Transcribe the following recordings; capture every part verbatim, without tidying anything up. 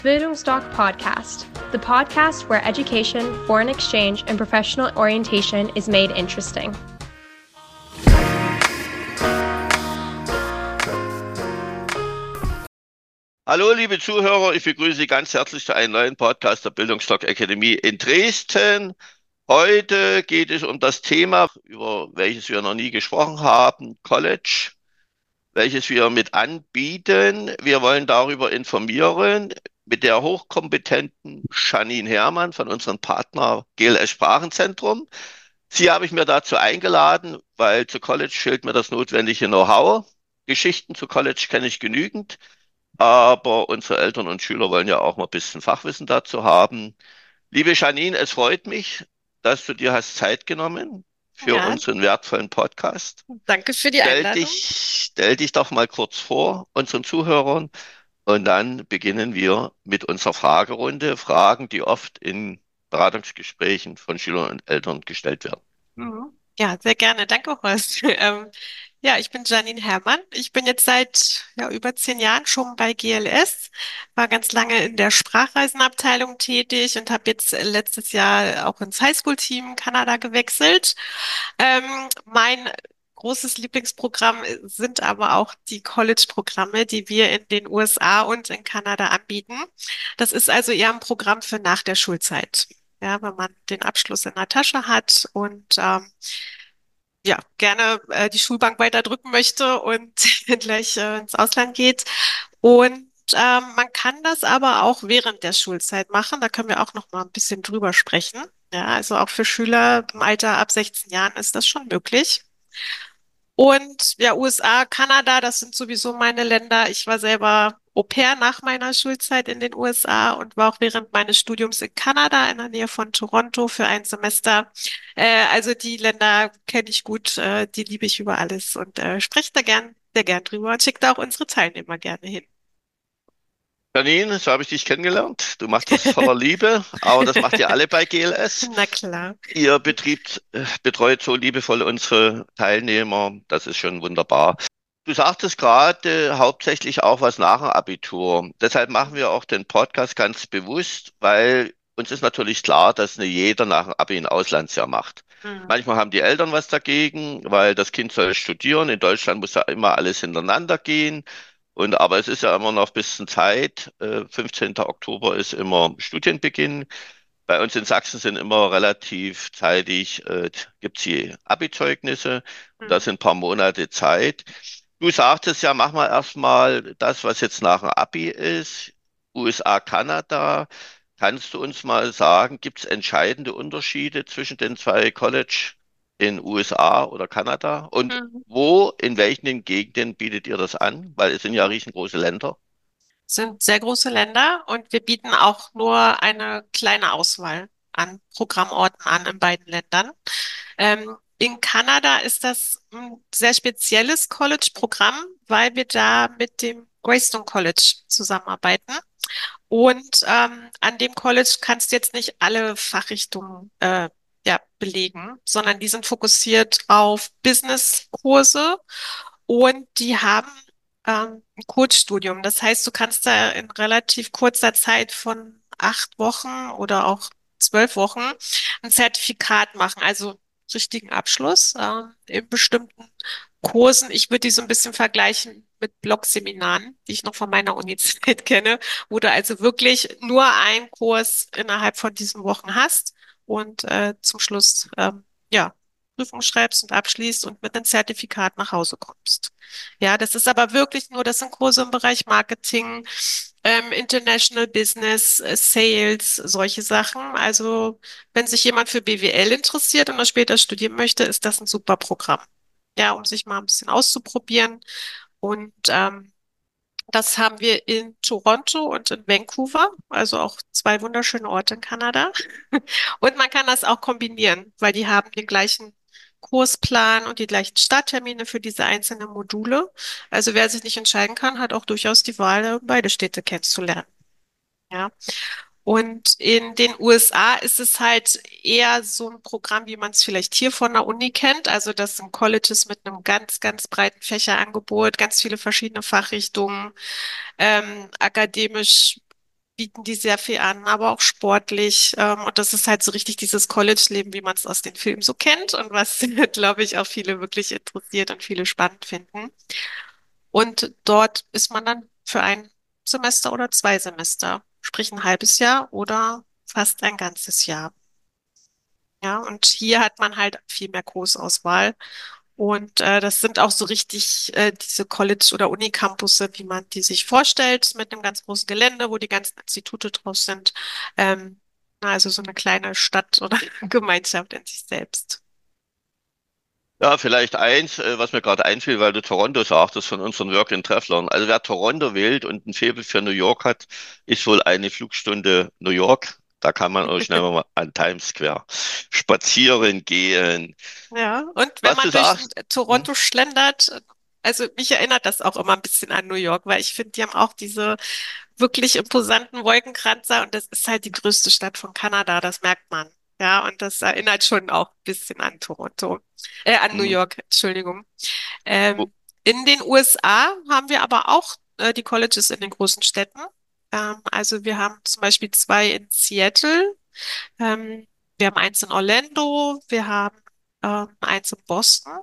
Bildungsdoc Podcast, the podcast where education, foreign exchange, and professional orientation is made interesting. Hallo, liebe Zuhörer, ich begrüße Sie ganz herzlich zu einem neuen Podcast der Bildungsdoc Akademie in Dresden. Heute geht es um das Thema, über welches wir noch nie gesprochen haben, College, welches wir mit anbieten. Wir wollen darüber informieren mit der hochkompetenten Janine Herrmann von unserem Partner G L S Sprachenzentrum. Sie habe ich mir dazu eingeladen, weil zu College fehlt mir das notwendige Know-how. Geschichten zu College kenne ich genügend. Aber unsere Eltern und Schüler wollen ja auch mal ein bisschen Fachwissen dazu haben. Liebe Janine, es freut mich, dass du dir hast Zeit genommen für Ja, unseren wertvollen Podcast. danke für die Stell Einladung. dich, stell dich doch mal kurz vor, unseren Zuhörern, und dann beginnen wir mit unserer Fragerunde. Fragen, die oft in Beratungsgesprächen von Schülern und Eltern gestellt werden. Mhm. Ja, sehr gerne. Danke, Horst. Ähm, ja, ich bin Janine Herrmann. Ich bin jetzt seit ja, über zehn Jahren schon bei G L S, war ganz lange in der Sprachreisenabteilung tätig und habe jetzt letztes Jahr auch ins Highschool-Team Kanada gewechselt. Ähm, mein großes Lieblingsprogramm sind aber auch die College-Programme, die wir in den U S A und in Kanada anbieten. Das ist also eher ein Programm für nach der Schulzeit. Ja, wenn man den Abschluss in der Tasche hat und ähm, ja, gerne äh, die Schulbank weiter drücken möchte und gleich äh, ins Ausland geht. Und ähm, man kann das aber auch während der Schulzeit machen. Da können wir auch noch mal ein bisschen drüber sprechen. Ja, also auch für Schüler im Alter ab sechzehn Jahren ist das schon möglich. Und ja, U S A, Kanada, das sind sowieso meine Länder. Ich war selber Au-pair nach meiner Schulzeit in den U S A und war auch während meines Studiums in Kanada in der Nähe von Toronto für ein Semester. Äh, also die Länder kenne ich gut, äh, die liebe ich über alles und äh, spreche da gern, sehr gern drüber und schicke da auch unsere Teilnehmer gerne hin. Janine, so habe ich dich kennengelernt. Du machst das voller Liebe, aber das macht ihr alle bei G L S. Na klar. Ihr Betrieb äh, betreut so liebevoll unsere Teilnehmer. Das ist schon wunderbar. Du sagtest gerade hauptsächlich auch was nach dem Abitur. Deshalb machen wir auch den Podcast ganz bewusst, weil uns ist natürlich klar, dass nicht jeder nach dem Abi ein Auslandsjahr macht. Mhm. Manchmal haben die Eltern was dagegen, weil das Kind soll studieren. In Deutschland muss ja immer alles hintereinander gehen. Und aber es ist ja immer noch ein bisschen Zeit. Äh, fünfzehnten Oktober ist immer Studienbeginn. Bei uns in Sachsen sind immer relativ zeitig, äh, gibt es die Abi-Zeugnisse. Und das Mhm. sind ein paar Monate Zeit. Du sagtest ja, mach mal erstmal das, was jetzt nach dem Abi ist. U S A, Kanada. Kannst du uns mal sagen, gibt es entscheidende Unterschiede zwischen den zwei College in U S A oder Kanada? Und Mhm. wo, in welchen Gegenden bietet ihr das an? Weil es sind ja Mhm. riesengroße Länder. Sind sehr große Länder und wir bieten auch nur eine kleine Auswahl an Programmorten an in beiden Ländern. Ähm, in Kanada ist das ein sehr spezielles College-Programm, weil wir da mit dem Greystone College zusammenarbeiten. Und ähm, an dem College kannst du jetzt nicht alle Fachrichtungen äh, ja, belegen, sondern die sind fokussiert auf Business-Kurse und die haben ähm, ein Kurzstudium. Das heißt, du kannst da in relativ kurzer Zeit von acht Wochen oder auch zwölf Wochen ein Zertifikat machen, also richtigen Abschluss ähm, in bestimmten Kursen. Ich würde die so ein bisschen vergleichen mit Blogseminaren, die ich noch von meiner Uni-Zeit kenne, wo du also wirklich nur einen Kurs innerhalb von diesen Wochen hast und äh, zum Schluss ähm, ja Prüfung schreibst und abschließt und mit einem Zertifikat nach Hause kommst. Ja, das ist aber wirklich nur, das sind Kurse im Bereich Marketing, ähm, International Business, äh, Sales, solche Sachen. Also wenn sich jemand für B W L interessiert und das später studieren möchte, ist das ein super Programm. Ja, um sich mal ein bisschen auszuprobieren. Und ähm, das haben wir in Toronto und in Vancouver, also auch zwei wunderschöne Orte in Kanada. Und man kann das auch kombinieren, weil die haben den gleichen Kursplan und die gleichen Starttermine für diese einzelnen Module. Also wer sich nicht entscheiden kann, hat auch durchaus die Wahl, beide Städte kennenzulernen. Ja. Und in den U S A ist es halt eher so ein Programm, wie man es vielleicht hier von der Uni kennt. Also das sind Colleges mit einem ganz, ganz breiten Fächerangebot, ganz viele verschiedene Fachrichtungen, ähm, akademisch. bieten die sehr viel an, aber auch sportlich. Ähm, und das ist halt so richtig dieses College-Leben, wie man es aus den Filmen so kennt und was, glaube ich, auch viele wirklich interessiert und viele spannend finden. Und dort ist man dann für ein Semester oder zwei Semester, sprich ein halbes Jahr oder fast ein ganzes Jahr. Ja, und hier hat man halt viel mehr Kursauswahl. Und äh, das sind auch so richtig äh, diese College- oder Unicampusse, wie man die sich vorstellt, mit einem ganz großen Gelände, wo die ganzen Institute drauf sind. Ähm, na, also so eine kleine Stadt oder Gemeinschaft in sich selbst. Ja, vielleicht eins, äh, was mir gerade einfiel, weil du Toronto sagtest von unseren Work-and-Travelern. Also wer Toronto wählt und ein Faible für New York hat, ist wohl eine Flugstunde New York. Da kann man auch schnell mal an Times Square spazieren gehen. Ja, und wenn Was man du durch sagst, hm? Toronto schlendert, also mich erinnert das auch immer ein bisschen an New York, weil ich finde, die haben auch diese wirklich imposanten Wolkenkratzer und das ist halt die größte Stadt von Kanada, das merkt man. Ja, und das erinnert schon auch ein bisschen an Toronto, äh, an New Hm, York, Entschuldigung. wo- Ähm, in den U S A haben wir aber auch äh, die Colleges in den großen Städten. Ähm, also wir haben zum Beispiel zwei in Seattle, ähm, wir haben eins in Orlando, wir haben ähm, eins in Boston.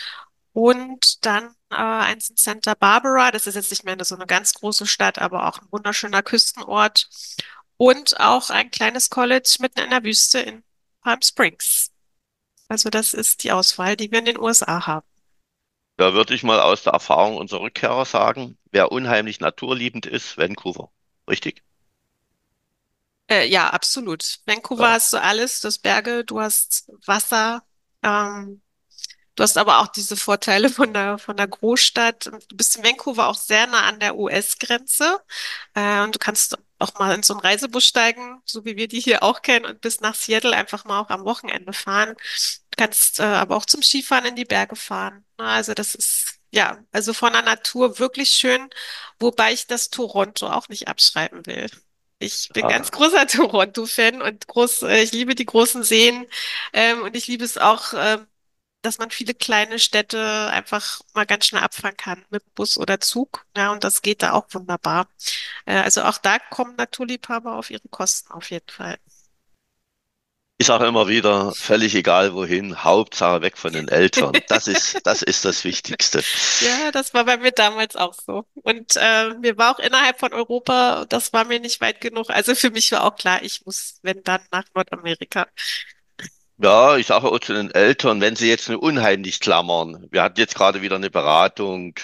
Und dann äh, eins in Santa Barbara. Das ist jetzt nicht mehr so eine ganz große Stadt, aber auch ein wunderschöner Küstenort. Und auch ein kleines College mitten in der Wüste in Palm Springs. Also das ist die Auswahl, die wir in den U S A haben. Da würde ich mal aus der Erfahrung unserer Rückkehrer sagen, wer unheimlich naturliebend ist, Vancouver. Richtig? Äh, ja, absolut. Vancouver Ja. hast du alles, du hast Berge, du hast Wasser, ähm, du hast aber auch diese Vorteile von der, von der Großstadt. Und du bist in Vancouver auch sehr nah an der U S-Grenze. Äh, und du kannst auch mal in so einen Reisebus steigen, so wie wir die hier auch kennen, und bis nach Seattle einfach mal auch am Wochenende fahren. Du kannst äh, aber auch zum Skifahren in die Berge fahren. Na, also das ist, ja, also von der Natur wirklich schön, wobei ich das Toronto auch nicht abschreiben will. Ich bin ganz Ja. großer Toronto-Fan und groß, äh, ich liebe die großen Seen, ähm, und ich liebe es auch, ähm, dass man viele kleine Städte einfach mal ganz schnell abfahren kann mit Bus oder Zug. Ja, und das geht da auch wunderbar. Äh, also auch da kommen Naturliebhaber auf ihre Kosten auf jeden Fall. Ich sage immer wieder, völlig egal wohin, Hauptsache weg von den Eltern. Das ist, das ist das Wichtigste. Ja, das war bei mir damals auch so. Und äh, mir war auch innerhalb von Europa, das war mir nicht weit genug. Also für mich war auch klar, ich muss, wenn dann, nach Nordamerika. Ja, ich sage auch zu den Eltern, wenn sie jetzt nur unheimlich klammern. Wir hatten jetzt gerade wieder eine Beratung,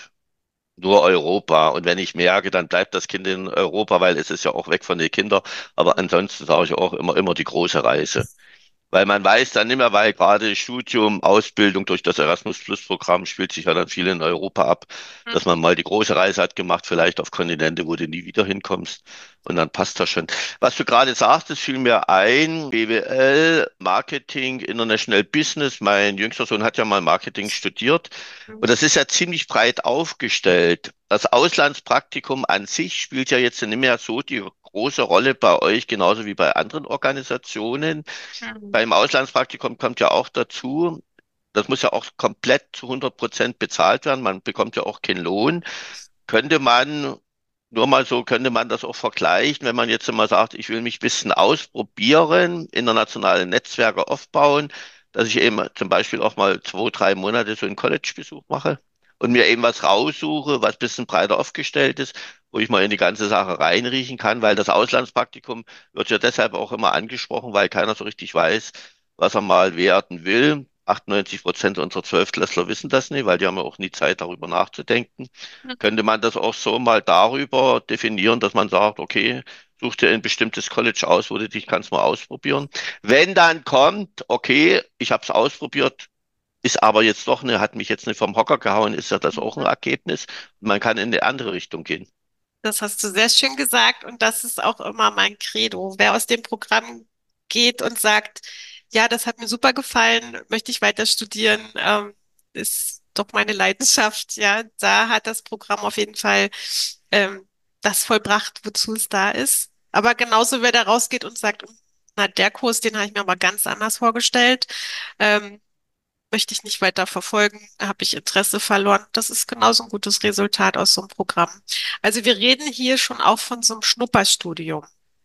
nur Europa. Und wenn ich merke, dann bleibt das Kind in Europa, weil es ist ja auch weg von den Kindern. Aber ansonsten sage ich auch immer, immer die große Reise. Weil man weiß dann nicht mehr, weil gerade Studium, Ausbildung durch das Erasmus-Plus-Programm spielt sich ja dann viel in Europa ab, dass man mal die große Reise hat gemacht, vielleicht auf Kontinente, wo du nie wieder hinkommst. Und dann passt das schon. Was du gerade sagtest, fiel mir ein, B W L, Marketing, International Business. Mein jüngster Sohn hat ja mal Marketing studiert. Und das ist ja ziemlich breit aufgestellt. Das Auslandspraktikum an sich spielt ja jetzt nicht mehr so die große Rolle bei euch, genauso wie bei anderen Organisationen. Mhm. Beim Auslandspraktikum kommt ja auch dazu, das muss ja auch komplett zu hundert Prozent bezahlt werden. Man bekommt ja auch keinen Lohn. Könnte man, nur mal so, könnte man das auch vergleichen, wenn man jetzt mal sagt, ich will mich ein bisschen ausprobieren, internationale Netzwerke aufbauen, dass ich eben zum Beispiel auch mal zwei, drei Monate so einen College-Besuch mache und mir eben was raussuche, was ein bisschen breiter aufgestellt ist, wo ich mal in die ganze Sache reinriechen kann, weil das Auslandspraktikum wird ja deshalb auch immer angesprochen, weil keiner so richtig weiß, was er mal werden will. achtundneunzig Prozent unserer Zwölftklässler wissen das nicht, weil die haben ja auch nie Zeit, darüber nachzudenken. Könnte man das auch so mal darüber definieren, dass man sagt, okay, such dir ein bestimmtes College aus, wo du dich kannst mal ausprobieren. Wenn dann kommt, okay, ich habe es ausprobiert, ist aber jetzt doch eine, hat mich jetzt nicht vom Hocker gehauen, ist ja das auch ein Mhm. Ergebnis. Man kann in eine andere Richtung gehen. Das hast du sehr schön gesagt und das ist auch immer mein Credo. Wer aus dem Programm geht und sagt, ja, das hat mir super gefallen, möchte ich weiter studieren, ähm, ist doch meine Leidenschaft. Ja, da hat das Programm auf jeden Fall ähm, das vollbracht, wozu es da ist. Aber genauso, wer da rausgeht und sagt, na, der Kurs, den habe ich mir aber ganz anders vorgestellt. Ähm, möchte ich nicht weiter verfolgen, habe ich Interesse verloren. Das ist genauso ein gutes Resultat aus so einem Programm. Also wir reden hier schon auch von so einem Schnupperstudium.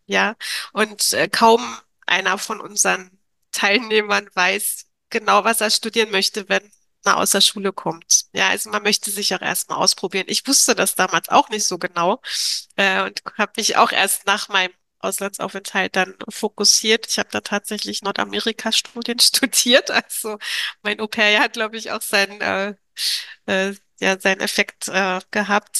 Ja, und äh, kaum einer von unseren Teilnehmern weiß genau, was er studieren möchte, wenn er aus der Schule kommt. Ja, also man möchte sich auch erstmal ausprobieren. Ich wusste das damals auch nicht so genau äh, und habe mich auch erst nach meinem Auslandsaufenthalt dann fokussiert. Ich habe da tatsächlich Nordamerika-Studien studiert. Also mein Au-pair hat, glaube ich, auch seinen, äh, äh, ja, seinen Effekt äh, gehabt.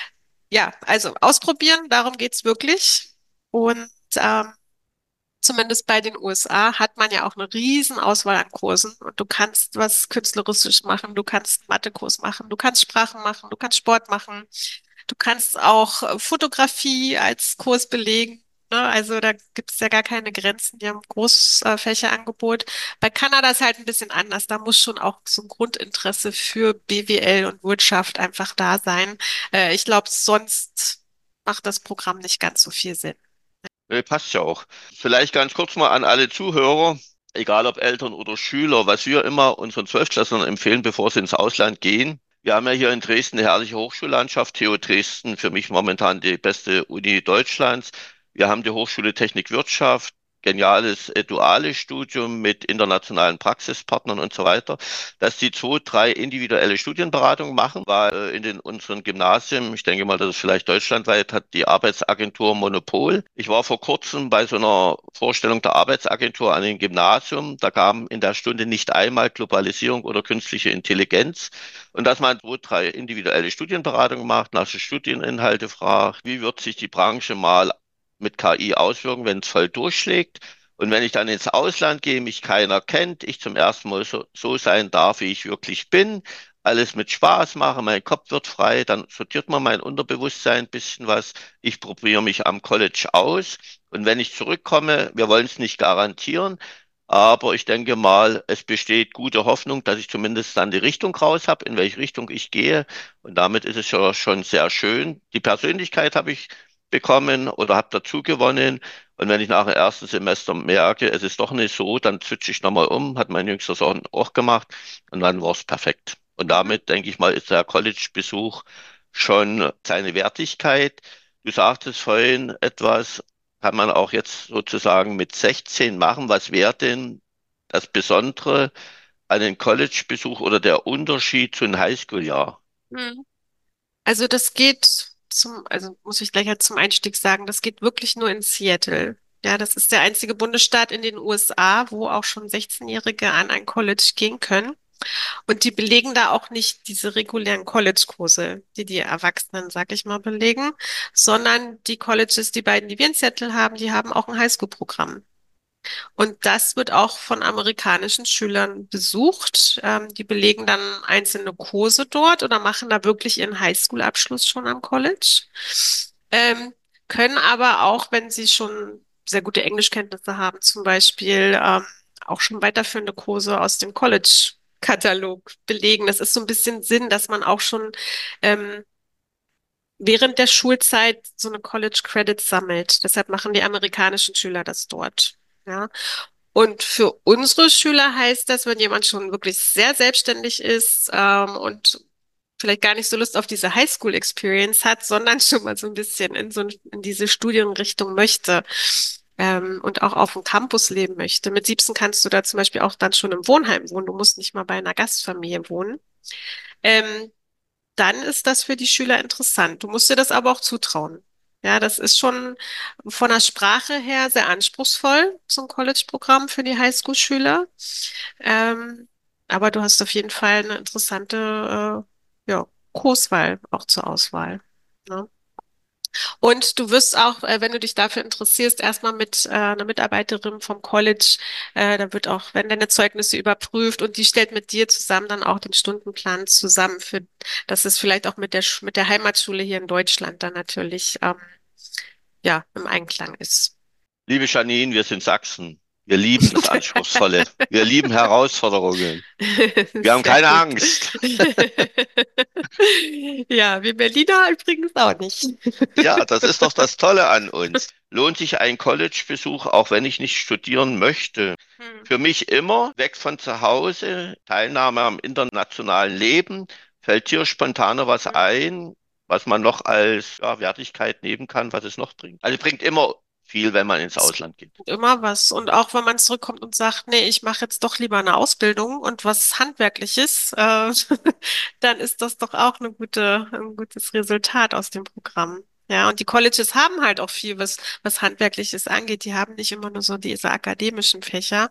Ja, also ausprobieren, darum geht's wirklich. Und ähm, zumindest bei den U S A hat man ja auch eine riesen Auswahl an Kursen. Und du kannst was Künstlerisches machen, du kannst Mathekurs machen, du kannst Sprachen machen, du kannst Sport machen. Du kannst auch äh, Fotografie als Kurs belegen. Ne? Also da gibt es ja gar keine Grenzen. Die haben Großfächerangebot. Bei Kanada ist halt ein bisschen anders. Da muss schon auch so ein Grundinteresse für B W L und Wirtschaft einfach da sein. Äh, ich glaube, sonst macht das Programm nicht ganz so viel Sinn. Nee, passt ja auch. Vielleicht ganz kurz mal an alle Zuhörer, egal ob Eltern oder Schüler, was wir immer unseren Zwölftklässlern empfehlen, bevor sie ins Ausland gehen. Wir haben ja hier in Dresden eine herrliche Hochschullandschaft. T U Dresden, für mich momentan die beste Uni Deutschlands. Wir haben die Hochschule Technik Wirtschaft, geniales äh, duales Studium mit internationalen Praxispartnern und so weiter, dass die zwei, drei individuelle Studienberatungen machen, weil äh, in den unseren Gymnasien, ich denke mal, das ist vielleicht deutschlandweit, hat die Arbeitsagentur Monopol. Ich war vor kurzem bei so einer Vorstellung der Arbeitsagentur an dem Gymnasium. Da kam in der Stunde nicht einmal Globalisierung oder künstliche Intelligenz. Und dass man zwei, drei individuelle Studienberatungen macht, nach den Studieninhalte fragt, wie wird sich die Branche mal mit K I auswirken, wenn es voll durchschlägt. Und wenn ich dann ins Ausland gehe, mich keiner kennt, ich zum ersten Mal so, so sein darf, wie ich wirklich bin, alles mit Spaß mache, mein Kopf wird frei, dann sortiert man mein Unterbewusstsein ein bisschen was. Ich probiere mich am College aus. Und wenn ich zurückkomme, wir wollen es nicht garantieren, aber ich denke mal, es besteht gute Hoffnung, dass ich zumindest dann die Richtung raus habe, in welche Richtung ich gehe. Und damit ist es ja schon sehr schön. Die Persönlichkeit habe ich bekommen oder habe dazu gewonnen. Und wenn ich nach dem ersten Semester merke, es ist doch nicht so, dann switche ich nochmal um, hat mein jüngster Sohn auch gemacht und dann war es perfekt. Und Mhm. damit, denke ich mal, ist der College-Besuch schon seine Wertigkeit. Du sagtest vorhin etwas, kann man auch jetzt sozusagen mit sechzehn machen. Was wäre denn das Besondere an einem College-Besuch oder der Unterschied zu einem Highschool-Jahr? Mhm. Also das geht zum, also muss ich gleich halt zum Einstieg sagen, das geht wirklich nur in Seattle. Ja, das ist der einzige Bundesstaat in den U S A, wo auch schon sechzehn-Jährige an ein College gehen können. Und die belegen da auch nicht diese regulären College-Kurse, die die Erwachsenen, sag ich mal, belegen, sondern die Colleges, die beiden, die wir in Seattle haben, die haben auch ein Highschool-Programm. Und das wird auch von amerikanischen Schülern besucht. Ähm, die belegen dann einzelne Kurse dort oder machen da wirklich ihren Highschool-Abschluss schon am College. Ähm, können aber auch, wenn sie schon sehr gute Englischkenntnisse haben, zum Beispiel ähm, auch schon weiterführende Kurse aus dem College-Katalog belegen. Das ist so ein bisschen Sinn, dass man auch schon ähm, während der Schulzeit so eine College Credits sammelt. Deshalb machen die amerikanischen Schüler das dort. Ja. Und für unsere Schüler heißt das, wenn jemand schon wirklich sehr selbstständig ist, ähm, und vielleicht gar nicht so Lust auf diese Highschool-Experience hat, sondern schon mal so ein bisschen in so in diese Studienrichtung möchte, ähm, und auch auf dem Campus leben möchte. Mit siebzehn kannst du da zum Beispiel auch dann schon im Wohnheim wohnen. Du musst nicht mal bei einer Gastfamilie wohnen. Ähm, Dann ist das für die Schüler interessant. Du musst dir das aber auch zutrauen. Ja, das ist schon von der Sprache her sehr anspruchsvoll, so ein College-Programm für die Highschool-Schüler. Ähm, aber du hast auf jeden Fall eine interessante, äh, ja, Kurswahl auch zur Auswahl. Ne? Und du wirst auch, äh, wenn du dich dafür interessierst, erstmal mit äh, einer Mitarbeiterin vom College, äh, da wird auch, werden deine Zeugnisse überprüft und die stellt mit dir zusammen dann auch den Stundenplan zusammen für, dass es vielleicht auch mit der, Sch- mit der Heimatschule hier in Deutschland dann natürlich, ähm, ja, im Einklang ist. Liebe Janine, wir sind Sachsen. Wir lieben das Anspruchsvolle. Wir lieben Herausforderungen. Wir haben Sehr keine gut. Angst. Ja, wir Berliner übrigens auch nicht. Ja, das ist doch das Tolle an uns. Lohnt sich ein College-Besuch, auch wenn ich nicht studieren möchte? Hm. Für mich immer weg von zu Hause, Teilnahme am internationalen Leben. Fällt dir spontaner was Hm. ein, was man noch als ja, Wertigkeit nehmen kann, was es noch bringt? Also bringt immer viel, wenn man ins Es Ausland geht. gibt immer was. Und auch wenn man zurückkommt und sagt, nee, ich mache jetzt doch lieber eine Ausbildung und was Handwerkliches, äh, dann ist das doch auch eine gute, ein gutes Resultat aus dem Programm. Ja, und die Colleges haben halt auch viel, was, was Handwerkliches angeht. Die haben nicht immer nur so diese akademischen Fächer.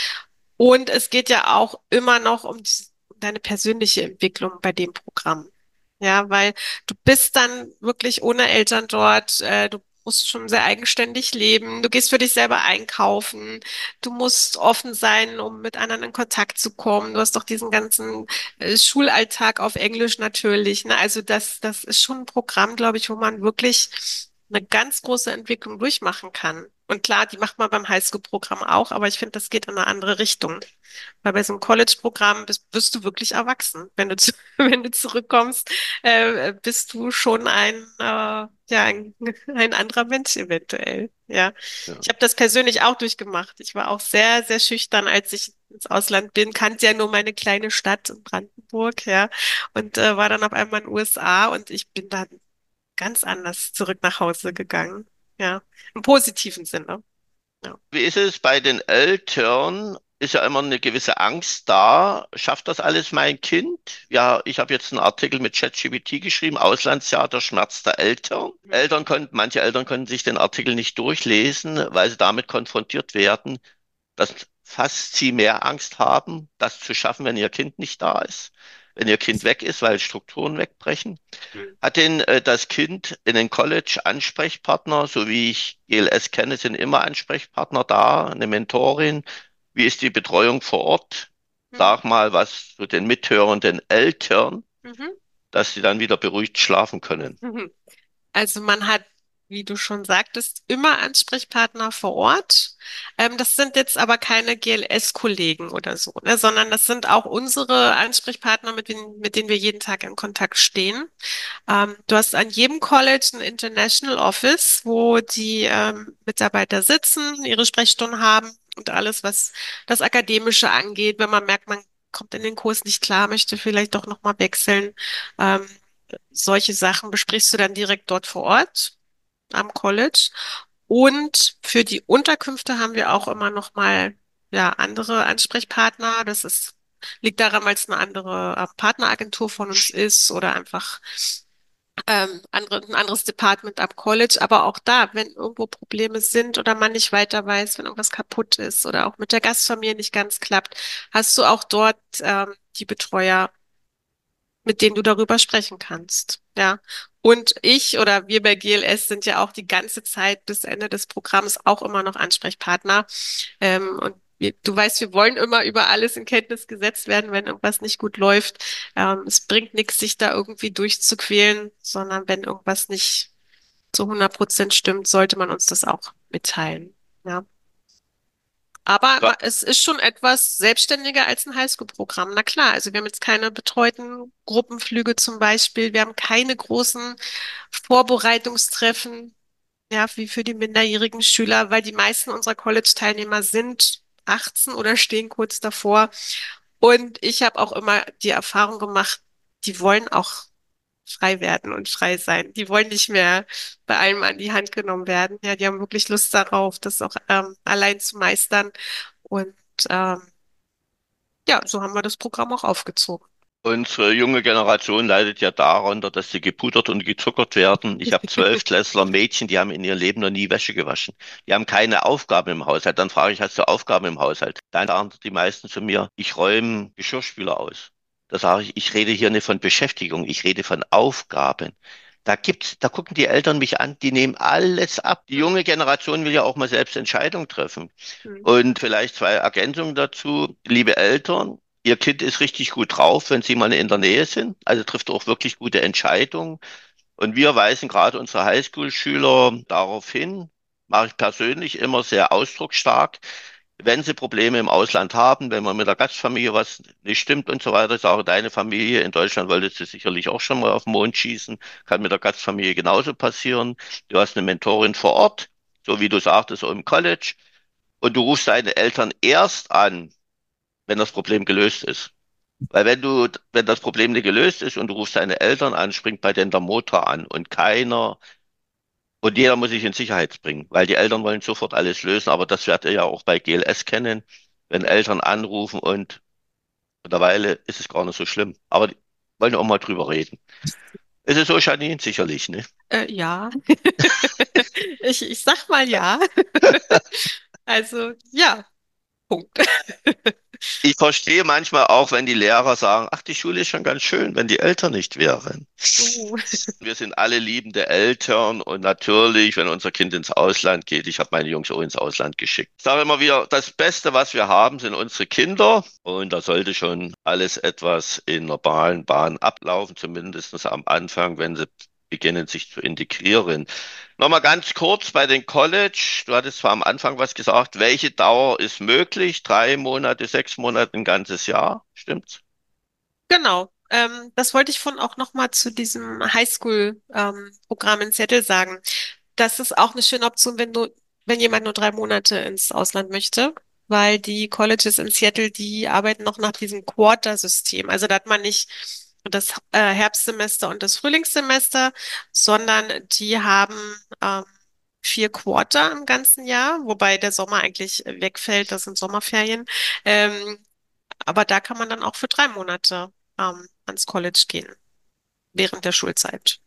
Und es geht ja auch immer noch um die, um deine persönliche Entwicklung bei dem Programm. Ja, weil du bist dann wirklich ohne Eltern dort, äh, du musst schon sehr eigenständig leben, du gehst für dich selber einkaufen, du musst offen sein, um mit anderen in Kontakt zu kommen. Du hast doch diesen ganzen äh, Schulalltag auf Englisch natürlich, ne? Also das, das ist schon ein Programm, glaube ich, wo man wirklich eine ganz große Entwicklung durchmachen kann. Und klar, die macht man beim Highschool-Programm auch, aber ich finde, das geht in eine andere Richtung. Weil bei so einem College-Programm bist, bist du wirklich erwachsen. Wenn du, zu, wenn du zurückkommst, äh, bist du schon ein, äh, ja, ein, ein anderer Mensch eventuell. Ja. Ja. Ich habe das persönlich auch durchgemacht. Ich war auch sehr, sehr schüchtern, als ich ins Ausland bin, kannte ja nur meine kleine Stadt in Brandenburg, ja, und äh, war dann auf einmal in den U S A und ich bin dann ganz anders zurück nach Hause gegangen. Ja, im positiven Sinne. Ja. Wie ist es bei den Eltern? Ist ja immer eine gewisse Angst da. Schafft das alles mein Kind? Ja, ich habe jetzt einen Artikel mit ChatGPT geschrieben, Auslandsjahr, der Schmerz der Eltern. Eltern konnten, manche Eltern konnten sich den Artikel nicht durchlesen, weil sie damit konfrontiert werden, dass fast sie mehr Angst haben, das zu schaffen, wenn ihr Kind nicht da ist, wenn ihr Kind weg ist, weil Strukturen wegbrechen. Mhm. Hat denn äh, das Kind in den College Ansprechpartner, so wie ich G L S kenne, sind immer Ansprechpartner da, eine Mentorin? Wie ist die Betreuung vor Ort? Mhm. Sag mal was zu den mithörenden Eltern, Mhm. dass sie dann wieder beruhigt schlafen können. Mhm. Also man hat, wie du schon sagtest, immer Ansprechpartner vor Ort. Ähm, das sind jetzt aber keine G L S-Kollegen oder so, ne, sondern das sind auch unsere Ansprechpartner, mit denen, mit denen wir jeden Tag in Kontakt stehen. Ähm, du hast an jedem College ein International Office, wo die ähm, Mitarbeiter sitzen, ihre Sprechstunden haben und alles, was das Akademische angeht. Wenn man merkt, man kommt in den Kurs nicht klar, möchte vielleicht doch nochmal wechseln. Ähm, solche Sachen besprichst du dann direkt dort vor Ort am College. Und für die Unterkünfte haben wir auch immer noch mal ja, andere Ansprechpartner. Das ist, liegt daran, weil es eine andere äh, Partneragentur von uns ist oder einfach ähm, andere, ein anderes Department am College. Aber auch da, wenn irgendwo Probleme sind oder man nicht weiter weiß, wenn irgendwas kaputt ist oder auch mit der Gastfamilie nicht ganz klappt, hast du auch dort ähm, die Betreuer, mit denen du darüber sprechen kannst. Ja. Und ich oder wir bei G L S sind ja auch die ganze Zeit bis Ende des Programms auch immer noch Ansprechpartner. Ähm, und wir, du weißt, wir wollen immer über alles in Kenntnis gesetzt werden, wenn irgendwas nicht gut läuft. Ähm, es bringt nichts, sich da irgendwie durchzuquälen, sondern wenn irgendwas nicht zu hundert Prozent stimmt, sollte man uns das auch mitteilen. Ja. Aber ma- es ist schon etwas selbstständiger als ein Highschool-Programm. Na klar, also wir haben jetzt keine betreuten Gruppenflüge zum Beispiel. Wir haben keine großen Vorbereitungstreffen, ja, wie für die minderjährigen Schüler, weil die meisten unserer College-Teilnehmer sind achtzehn oder stehen kurz davor. Und ich habe auch immer die Erfahrung gemacht, die wollen auch frei werden und frei sein. Die wollen nicht mehr bei allem an die Hand genommen werden. Ja, die haben wirklich Lust darauf, das auch ähm, allein zu meistern. Und ähm, ja, so haben wir das Programm auch aufgezogen. Unsere junge Generation leidet ja darunter, dass sie gepudert und gezuckert werden. Ich habe Zwölftklässler Mädchen, die haben in ihr Leben noch nie Wäsche gewaschen. Die haben keine Aufgaben im Haushalt. Dann frage ich, hast du Aufgaben im Haushalt? Dann sagen die meisten zu mir, ich räume Geschirrspüler aus. Da sage ich, ich rede hier nicht von Beschäftigung, ich rede von Aufgaben. Da gibt's, da gucken die Eltern mich an, die nehmen alles ab. Die junge Generation will ja auch mal selbst Entscheidungen treffen. Hm. Und vielleicht zwei Ergänzungen dazu. Liebe Eltern, Ihr Kind ist richtig gut drauf, wenn Sie mal in der Nähe sind. Also trifft auch wirklich gute Entscheidungen. Und wir weisen gerade unsere Highschool-Schüler darauf hin, mache ich persönlich immer sehr ausdrucksstark. Wenn Sie Probleme im Ausland haben, wenn man mit der Gastfamilie was nicht stimmt und so weiter, ich sage, deine Familie in Deutschland wolltest du sicherlich auch schon mal auf den Mond schießen, kann mit der Gastfamilie genauso passieren. Du hast eine Mentorin vor Ort, so wie du sagtest, so im College, und du rufst deine Eltern erst an, wenn das Problem gelöst ist. Weil wenn du, wenn das Problem nicht gelöst ist und du rufst deine Eltern an, springt bei denen der Motor an und keiner Und jeder muss sich in Sicherheit bringen, weil die Eltern wollen sofort alles lösen. Aber das werdet ihr ja auch bei G L S kennen, wenn Eltern anrufen und mittlerweile ist es gar nicht so schlimm. Aber die wollen auch mal drüber reden. Ist es so, Janine? Sicherlich, ne? Äh, ja, ich, ich sag mal ja. Also ja, Punkt. Ich verstehe manchmal auch, wenn die Lehrer sagen, ach, die Schule ist schon ganz schön, wenn die Eltern nicht wären. Uh. Wir sind alle liebende Eltern und natürlich, wenn unser Kind ins Ausland geht, ich habe meine Jungs auch ins Ausland geschickt. Ich sage immer wieder, das Beste, was wir haben, sind unsere Kinder und da sollte schon alles etwas in normalen Bahnen ablaufen, zumindest am Anfang, wenn sie beginnen, sich zu integrieren. Nochmal ganz kurz bei den College. Du hattest zwar am Anfang was gesagt. Welche Dauer ist möglich? Drei Monate, sechs Monate, ein ganzes Jahr? Stimmt's? Genau. Ähm, das wollte ich von auch nochmal zu diesem Highschool-Programm in Seattle sagen. Das ist auch eine schöne Option, wenn du, wenn jemand nur drei Monate ins Ausland möchte, weil die Colleges in Seattle, die arbeiten noch nach diesem Quarter-System. Also da hat man nicht das äh, Herbstsemester und das Frühlingssemester, sondern die haben ähm, vier Quarter im ganzen Jahr, wobei der Sommer eigentlich wegfällt, das sind Sommerferien. Ähm, aber da kann man dann auch für drei Monate ähm, ans College gehen, während der Schulzeit.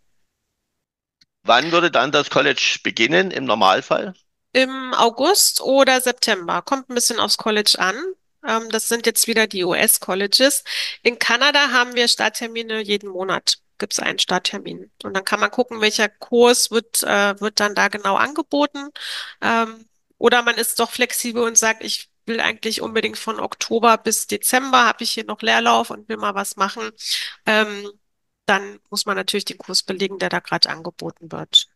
Wann würde dann das College beginnen im Normalfall? Im August oder September. Kommt ein bisschen aufs College an. Ähm, das sind jetzt wieder die U S-Colleges. In Kanada haben wir Starttermine jeden Monat. Gibt es einen Starttermin. Und dann kann man gucken, welcher Kurs wird, äh, wird dann da genau angeboten. Ähm, oder man ist doch flexibel und sagt, ich will eigentlich unbedingt von Oktober bis Dezember, habe ich hier noch Leerlauf und will mal was machen. Ähm, Dann muss man natürlich den Kurs belegen, der da gerade angeboten wird.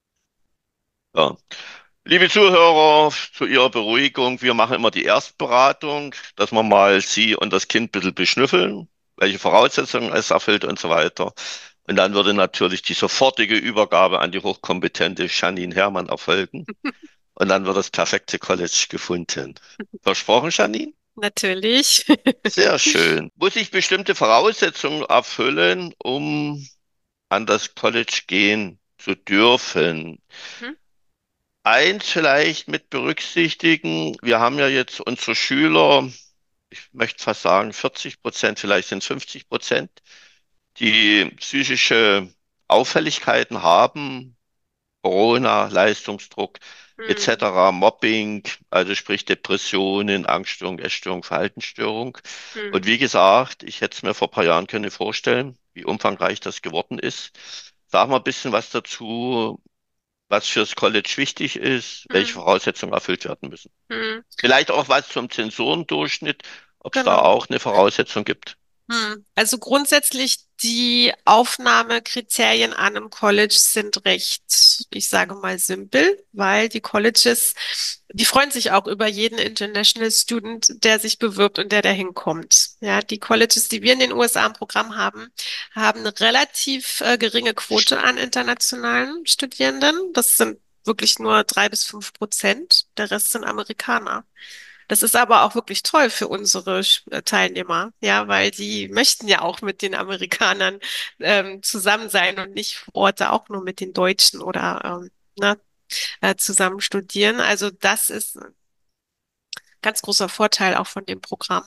Ja. Liebe Zuhörer, zu Ihrer Beruhigung, wir machen immer die Erstberatung, dass wir mal Sie und das Kind ein bisschen beschnüffeln, welche Voraussetzungen es erfüllt und so weiter. Und dann würde natürlich die sofortige Übergabe an die hochkompetente Janine Herrmann erfolgen. Und dann wird das perfekte College gefunden. Versprochen, Janine? Natürlich. Sehr schön. Muss ich bestimmte Voraussetzungen erfüllen, um an das College gehen zu dürfen? Mhm. Eins vielleicht mit berücksichtigen, wir haben ja jetzt unsere Schüler, ich möchte fast sagen vierzig Prozent, vielleicht sind es fünfzig Prozent, die psychische Auffälligkeiten haben, Corona, Leistungsdruck et Hm, cetera, Mobbing, also sprich Depressionen, Angststörung, Essstörung, Verhaltensstörung. Und hm, wie gesagt, ich hätte es mir vor ein paar Jahren können vorstellen, wie umfangreich das geworden ist. Sag mal ein bisschen was dazu, was fürs College wichtig ist, welche hm, Voraussetzungen erfüllt werden müssen. hm, Vielleicht auch was zum Zensurendurchschnitt, ob es da genau. auch eine Voraussetzung gibt. Hm. Also grundsätzlich die Aufnahmekriterien an einem College sind recht, ich sage mal, simpel, weil die Colleges, die freuen sich auch über jeden International Student, der sich bewirbt und der dahin kommt. Ja, die Colleges, die wir in den U S A im Programm haben, haben eine relativ äh, geringe Quote an internationalen Studierenden. Das sind wirklich nur drei bis fünf Prozent. Der Rest sind Amerikaner. Das ist aber auch wirklich toll für unsere Sch- äh, Teilnehmer, ja, weil die möchten ja auch mit den Amerikanern ähm, zusammen sein und nicht vor Ort da auch nur mit den Deutschen oder ähm, ne, äh, zusammen studieren. Also das ist ein ganz großer Vorteil auch von dem Programm.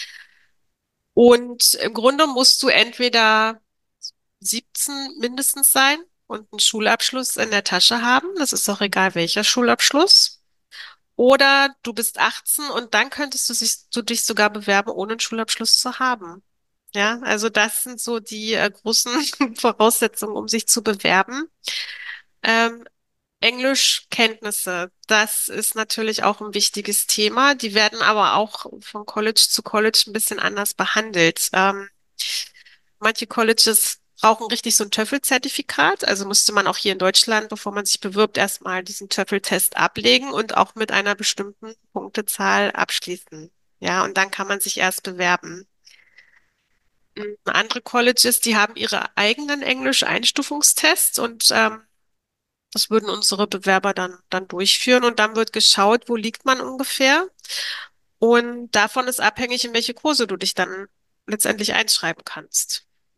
Und im Grunde musst du entweder siebzehn mindestens sein und einen Schulabschluss in der Tasche haben. Das ist auch egal, welcher Schulabschluss. Oder du bist achtzehn und dann könntest du, sich, du dich sogar bewerben, ohne einen Schulabschluss zu haben. Ja, also das sind so die äh, großen Voraussetzungen, um sich zu bewerben. Ähm, Englischkenntnisse, das ist natürlich auch ein wichtiges Thema. Die werden aber auch von College zu College ein bisschen anders behandelt. Ähm, manche Colleges brauchen richtig so ein TOEFL-Zertifikat. Also musste man auch hier in Deutschland, bevor man sich bewirbt, erstmal diesen TOEFL-Test ablegen und auch mit einer bestimmten Punktezahl abschließen. Ja, und dann kann man sich erst bewerben. Mm, Andere Colleges, die haben ihre eigenen Englisch-Einstufungstests und ähm, das würden unsere Bewerber dann, dann durchführen und dann wird geschaut, wo liegt man ungefähr. Und davon ist abhängig, in welche Kurse du dich dann letztendlich einschreiben kannst.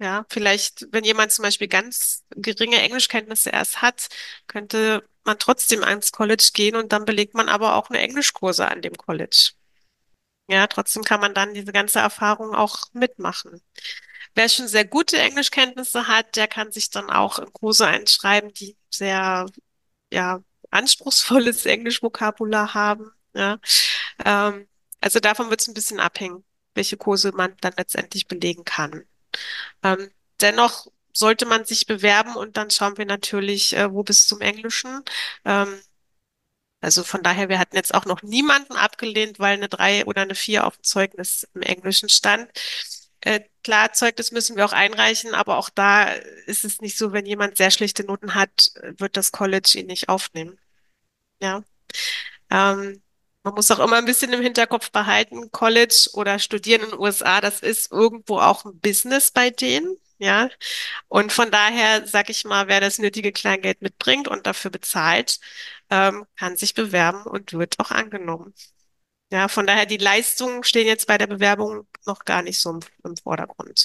Ja, vielleicht, wenn jemand zum Beispiel ganz geringe Englischkenntnisse erst hat, könnte man trotzdem ans College gehen und dann belegt man aber auch eine Englischkurse an dem College. Ja, trotzdem kann man dann diese ganze Erfahrung auch mitmachen. Wer schon sehr gute Englischkenntnisse hat, der kann sich dann auch in Kurse einschreiben, die sehr, ja, anspruchsvolles Englischvokabular haben. Ja, ähm, also davon wird es ein bisschen abhängen, welche Kurse man dann letztendlich belegen kann. Ähm, dennoch sollte man sich bewerben und dann schauen wir natürlich, äh, wo bis zum Englischen. Ähm, also von daher, wir hatten jetzt auch noch niemanden abgelehnt, weil eine drei oder eine vier auf dem Zeugnis im Englischen stand. Äh, klar, Zeugnis müssen wir auch einreichen, aber auch da ist es nicht so, wenn jemand sehr schlechte Noten hat, äh, wird das College ihn nicht aufnehmen. Ja. Ähm, man muss auch immer ein bisschen im Hinterkopf behalten, College oder Studieren in den U S A, das ist irgendwo auch ein Business bei denen. Ja. Und von daher, sag ich mal, wer das nötige Kleingeld mitbringt und dafür bezahlt, ähm, kann sich bewerben und wird auch angenommen. Ja, von daher, die Leistungen stehen jetzt bei der Bewerbung noch gar nicht so im, im Vordergrund.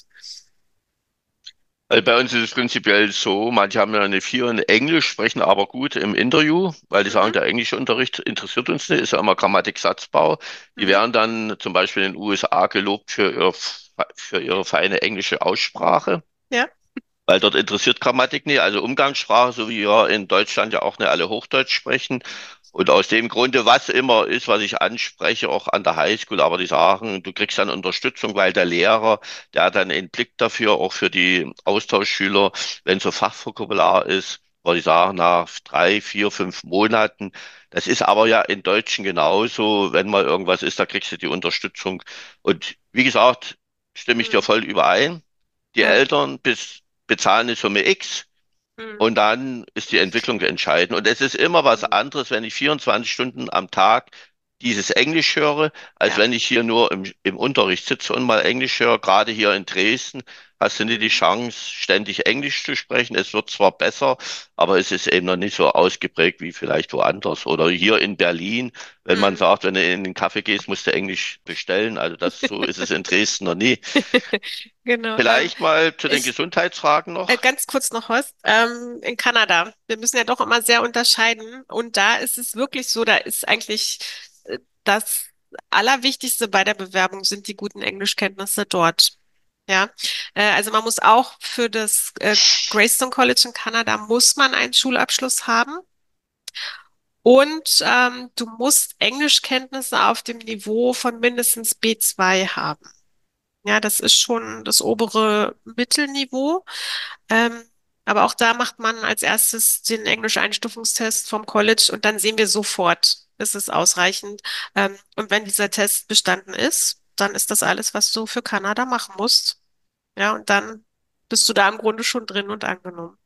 Also bei uns ist es prinzipiell so, manche haben ja eine vier in Englisch, sprechen aber gut im Interview, weil die sagen, Mhm, der Englischunterricht interessiert uns nicht, ist ja immer Grammatik, Satzbau. Die mhm, werden dann zum Beispiel in den U S A gelobt für ihr, für ihre feine englische Aussprache. ja, Weil dort interessiert Grammatik nicht, also Umgangssprache, so wie wir in Deutschland ja auch nicht alle Hochdeutsch sprechen. Und aus dem Grunde, was immer ist, was ich anspreche, auch an der Highschool, aber die sagen, du kriegst dann Unterstützung, weil der Lehrer, der hat dann einen Blick dafür, auch für die Austauschschüler, wenn so Fachvokabular ist, wo die sagen, nach drei, vier, fünf Monaten, das ist aber ja in Deutschen genauso, wenn mal irgendwas ist, da kriegst du die Unterstützung. Und wie gesagt, stimme ich dir mhm, voll überein. Die ja, Eltern bis bezahlen eine Summe X mhm, und dann ist die Entwicklung entscheidend. Und es ist immer was mhm, anderes, wenn ich vierundzwanzig Stunden am Tag dieses Englisch höre, als ja, wenn ich hier nur im, im Unterricht sitze und mal Englisch höre. Gerade hier in Dresden hast du nicht die mhm, Chance, ständig Englisch zu sprechen. Es wird zwar besser, aber es ist eben noch nicht so ausgeprägt wie vielleicht woanders. Oder hier in Berlin, wenn man mhm. sagt, wenn du in den Kaffee gehst, musst du Englisch bestellen. Also das, so ist es in Dresden noch nie. Genau. Ähm, Vielleicht mal zu den ich Gesundheitsfragen Äh, noch. ganz kurz noch was. Ähm, in Kanada. Wir müssen ja doch immer sehr unterscheiden. Und da ist es wirklich so, da ist eigentlich äh, das Allerwichtigste bei der Bewerbung sind die guten Englischkenntnisse dort. Ja, äh, also man muss auch für das äh, Greystone College in Kanada muss man einen Schulabschluss haben. Und ähm, du musst Englischkenntnisse auf dem Niveau von mindestens B zwei haben. Ja, das ist schon das obere Mittelniveau. Ähm, aber auch da macht man als erstes den Englisch-Einstufungstest vom College und dann sehen wir sofort, ist es ausreichend. Ähm, und wenn dieser Test bestanden ist, dann ist das alles, was du für Kanada machen musst. Ja, und dann bist du da im Grunde schon drin und angenommen.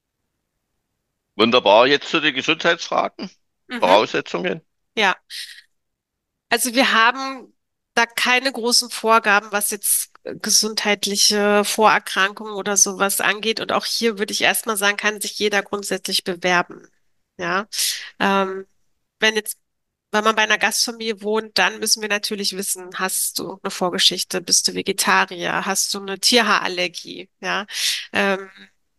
Wunderbar. Jetzt zu den Gesundheitsfragen. Mhm, Voraussetzungen. ja. Also wir haben da keine großen Vorgaben, was jetzt äh, gesundheitliche Vorerkrankungen oder sowas angeht. Und auch hier würde ich erstmal sagen, kann sich jeder grundsätzlich bewerben. Ja. Ähm, wenn jetzt, wenn man bei einer Gastfamilie wohnt, dann müssen wir natürlich wissen, hast du eine Vorgeschichte, bist du Vegetarier, hast du eine Tierhaarallergie, ja? Ähm,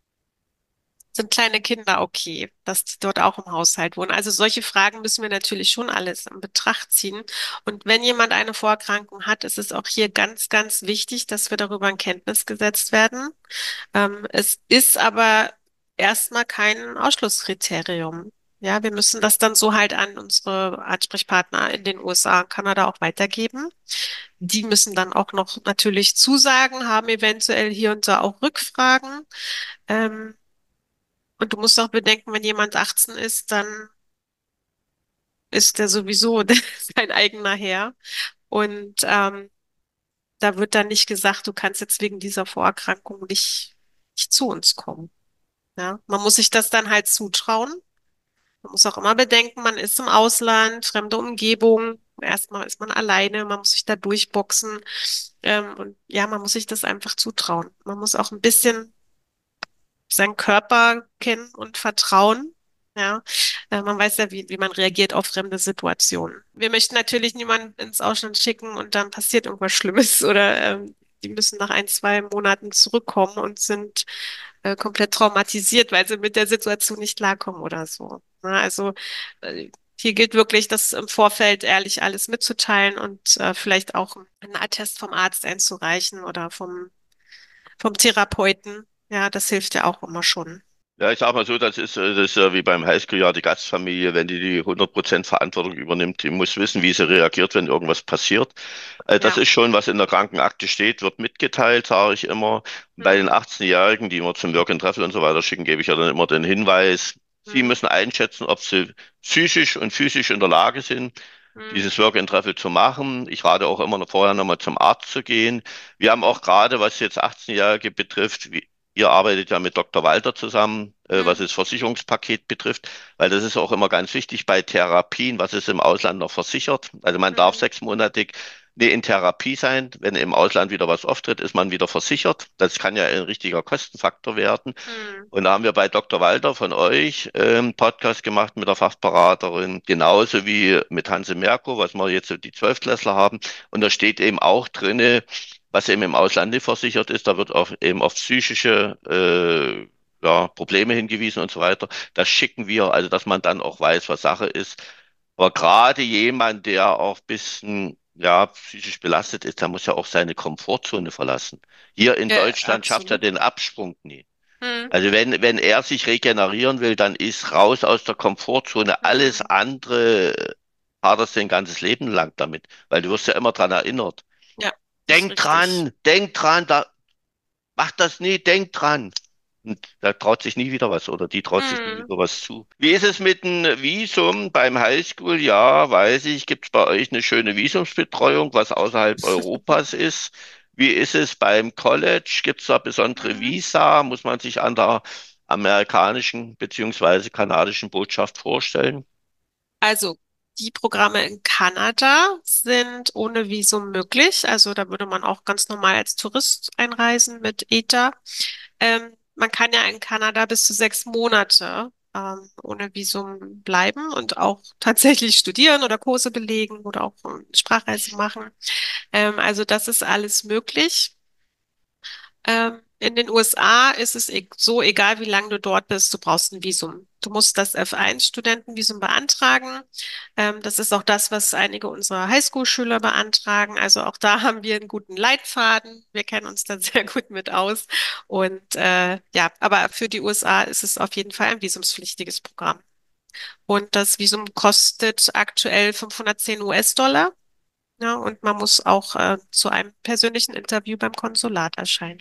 sind kleine Kinder okay, dass die dort auch im Haushalt wohnen? Also solche Fragen müssen wir natürlich schon alles in Betracht ziehen. Und wenn jemand eine Vorerkrankung hat, ist es auch hier ganz, ganz wichtig, dass wir darüber in Kenntnis gesetzt werden. Ähm, es ist aber erstmal kein Ausschlusskriterium. Ja, wir müssen das dann so halt an unsere Ansprechpartner in den U S A und Kanada auch weitergeben. Die müssen dann auch noch natürlich Zusagen, haben eventuell hier und da auch Rückfragen. Ähm, und du musst auch bedenken, wenn jemand achtzehn ist, dann ist der sowieso sein eigener Herr. Und ähm, da wird dann nicht gesagt, du kannst jetzt wegen dieser Vorerkrankung nicht, nicht zu uns kommen. Ja, man muss sich das dann halt zutrauen. Man muss auch immer bedenken, man ist im Ausland, fremde Umgebung. Erstmal ist man alleine, man muss sich da durchboxen. Ähm, und ja, man muss sich das einfach zutrauen. Man muss auch ein bisschen seinen Körper kennen und vertrauen. Ja, äh, man weiß ja, wie, wie man reagiert auf fremde Situationen. Wir möchten natürlich niemanden ins Ausland schicken und dann passiert irgendwas Schlimmes oder ähm, die müssen nach ein, zwei Monaten zurückkommen und sind äh, komplett traumatisiert, weil sie mit der Situation nicht klarkommen oder so. Na, also äh, hier gilt wirklich, das im Vorfeld ehrlich alles mitzuteilen und äh, vielleicht auch einen Attest vom Arzt einzureichen oder vom, vom Therapeuten. Ja, das hilft ja auch immer schon. Ja, ich sag mal so, das ist, äh, das ist ja wie beim Highschool-Jahr die Gastfamilie, wenn die die hundert Prozent Verantwortung übernimmt, die muss wissen, wie sie reagiert, wenn irgendwas passiert. Äh, Das Ja. ist schon, was in der Krankenakte steht, wird mitgeteilt, sage ich immer. Und bei den Mhm. achtzehn-Jährigen, die immer zum Work and Travel und so weiter schicken, gebe ich ja dann immer den Hinweis, sie Mhm. müssen einschätzen, ob sie psychisch und physisch in der Lage sind, Mhm. dieses Work and Travel zu machen. Ich rate auch immer noch vorher nochmal zum Arzt zu gehen. Wir haben auch gerade, was jetzt achtzehn-Jährige betrifft, wie, ihr arbeitet ja mit Doktor Walter zusammen, äh, was Mhm. das Versicherungspaket betrifft, weil das ist auch immer ganz wichtig bei Therapien, was ist im Ausland noch versichert. Also man darf Mhm. sechsmonatig nee, in Therapie sein. Wenn im Ausland wieder was auftritt, ist man wieder versichert. Das kann ja ein richtiger Kostenfaktor werden. Mhm. Und da haben wir bei Doktor Walter von euch ähm, Podcast gemacht mit der Fachberaterin, genauso wie mit Hanse Merkur, was wir jetzt so die Zwölftklässler haben. Und da steht eben auch drinne, was eben im Ausland nicht versichert ist. Da wird auf, eben auf psychische äh, ja, Probleme hingewiesen und so weiter. Das schicken wir, also dass man dann auch weiß, was Sache ist. Aber gerade jemand, der auch ein bisschen ja, psychisch belastet ist, der muss ja auch seine Komfortzone verlassen. Hier in Ja, Deutschland schafft er absolut. den Absprung nie. Mhm. Also wenn, wenn er sich regenerieren will, dann ist raus aus der Komfortzone. Alles Mhm. andere hadert sein ganzes Leben lang damit, weil du wirst ja immer dran erinnert. Ja, das ist Denk richtig. dran, denk dran, da, mach das nie, denk dran. Und da traut sich nie wieder was oder die traut sich nie Mhm. wieder was zu. Wie ist es mit dem Visum beim Highschool? Ja, weiß ich. Gibt es bei euch eine schöne Visumsbetreuung, was außerhalb Europas ist? Wie ist es beim College? Gibt es da besondere Mhm. Visa? Muss man sich an der amerikanischen beziehungsweise kanadischen Botschaft vorstellen? Also, die Programme in Kanada sind ohne Visum möglich. Also, da würde man auch ganz normal als Tourist einreisen mit E T A. Ähm, man kann ja in Kanada bis zu sechs Monate ähm, ohne Visum bleiben und auch tatsächlich studieren oder Kurse belegen oder auch ähm, Sprachreise machen. Ähm, also, das ist alles möglich. Ähm, in den U S A ist es e so, egal wie lange du dort bist, du brauchst ein Visum. Du musst das F eins Studentenvisum beantragen. Ähm, das ist auch das, was einige unserer Highschool-Schüler beantragen. Also auch da haben wir einen guten Leitfaden. Wir kennen uns da sehr gut mit aus. Und äh, ja, aber für die U S A ist es auf jeden Fall ein visumspflichtiges Programm. Und das Visum kostet aktuell fünfhundertzehn U S-Dollar. Ja, und man muss auch äh, zu einem persönlichen Interview beim Konsulat erscheinen.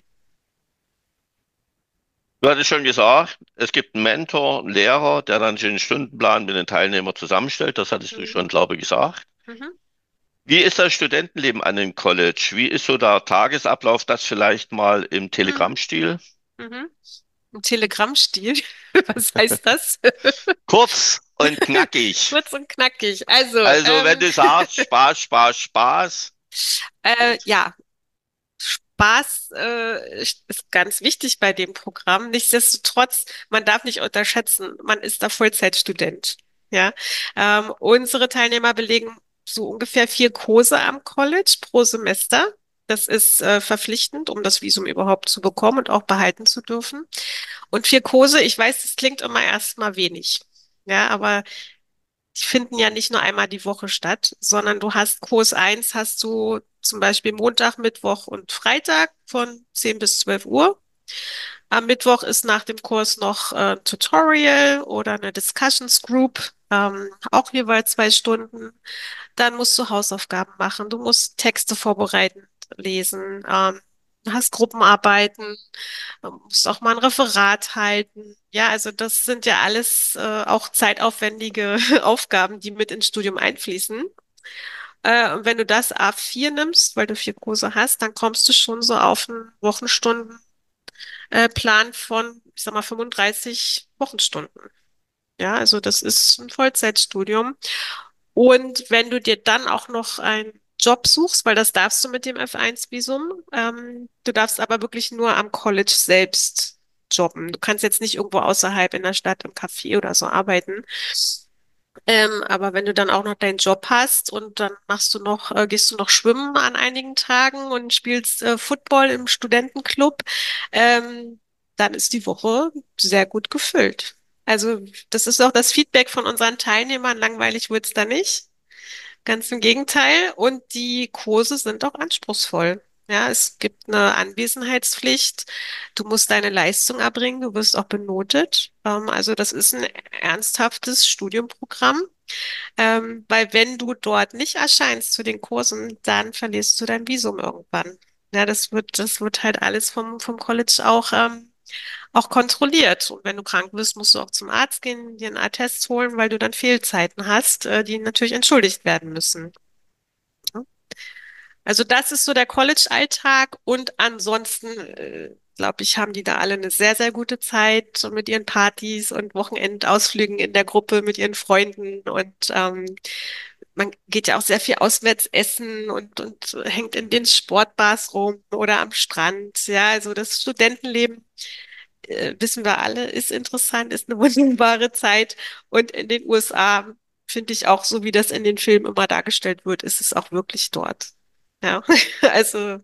Du hattest schon gesagt, es gibt einen Mentor, einen Lehrer, der dann den Stundenplan mit den Teilnehmern zusammenstellt. Das hattest du Mhm. schon, glaube ich, gesagt. Mhm. Wie ist das Studentenleben an dem College? Wie ist so der Tagesablauf? Das vielleicht mal im Mhm. Telegram-Stil? Mhm. Ein Telegrammstil. Was heißt das? Kurz und knackig. Kurz und knackig. Also, Also, wenn ähm, du sagst, Spaß, Spaß, Spaß. äh, ja, Spaß äh, ist ganz wichtig bei dem Programm. Nichtsdestotrotz, man darf nicht unterschätzen, man ist da Vollzeitstudent. Ja, ähm, unsere Teilnehmer belegen so ungefähr vier Kurse am College pro Semester. Das ist äh, verpflichtend, um das Visum überhaupt zu bekommen und auch behalten zu dürfen. Und vier Kurse, ich weiß, das klingt immer erstmal wenig. Ja, aber die finden ja nicht nur einmal die Woche statt, sondern du hast Kurs eins hast du zum Beispiel Montag, Mittwoch und Freitag von zehn bis zwölf Uhr. Am Mittwoch ist nach dem Kurs noch äh, Tutorial oder eine Discussions Group, ähm, auch jeweils zwei Stunden. Dann musst du Hausaufgaben machen, du musst Texte vorbereiten, lesen, ähm, du hast Gruppenarbeiten, du musst auch mal ein Referat halten. Ja, also das sind ja alles äh, auch zeitaufwendige Aufgaben, die mit ins Studium einfließen. Äh, und wenn du das A vier nimmst, weil du vier Kurse hast, dann kommst du schon so auf einen Wochenstundenplan äh, Plan von, ich sag mal, fünfunddreißig Wochenstunden. Ja, also das ist ein Vollzeitstudium. Und wenn du dir dann auch noch einen Job suchst, weil das darfst du mit dem F eins Visum, ähm, du darfst aber wirklich nur am College selbst jobben. Du kannst jetzt nicht irgendwo außerhalb in der Stadt im Café oder so arbeiten. Ähm, aber wenn du dann auch noch deinen Job hast und dann machst du noch, äh, gehst du noch schwimmen an einigen Tagen und spielst äh, Football im Studentenclub, ähm, dann ist die Woche sehr gut gefüllt. Also das ist auch das Feedback von unseren Teilnehmern. Langweilig wird's da nicht. Ganz im Gegenteil. Und die Kurse sind auch anspruchsvoll. Ja, es gibt eine Anwesenheitspflicht. Du musst deine Leistung erbringen. Du wirst auch benotet. Ähm, also das ist ein ernsthaftes Studienprogramm. Ähm, weil wenn du dort nicht erscheinst zu den Kursen, dann verlierst du dein Visum irgendwann. Ja, das wird, das wird halt alles vom, vom College auch, ähm, auch kontrolliert. Und wenn du krank bist, musst du auch zum Arzt gehen, dir einen Attest holen, weil du dann Fehlzeiten hast, äh, die natürlich entschuldigt werden müssen. Ja. Also das ist so der College-Alltag und ansonsten, äh, glaube ich, haben die da alle eine sehr, sehr gute Zeit so mit ihren Partys und Wochenendausflügen in der Gruppe mit ihren Freunden und ähm, man geht ja auch sehr viel auswärts essen und, und hängt in den Sportbars rum oder am Strand. Ja, also das Studentenleben, äh, wissen wir alle, ist interessant, ist eine wunderbare Zeit. Und in den U S A finde ich auch, so wie das in den Filmen immer dargestellt wird, ist es auch wirklich dort. Ja, also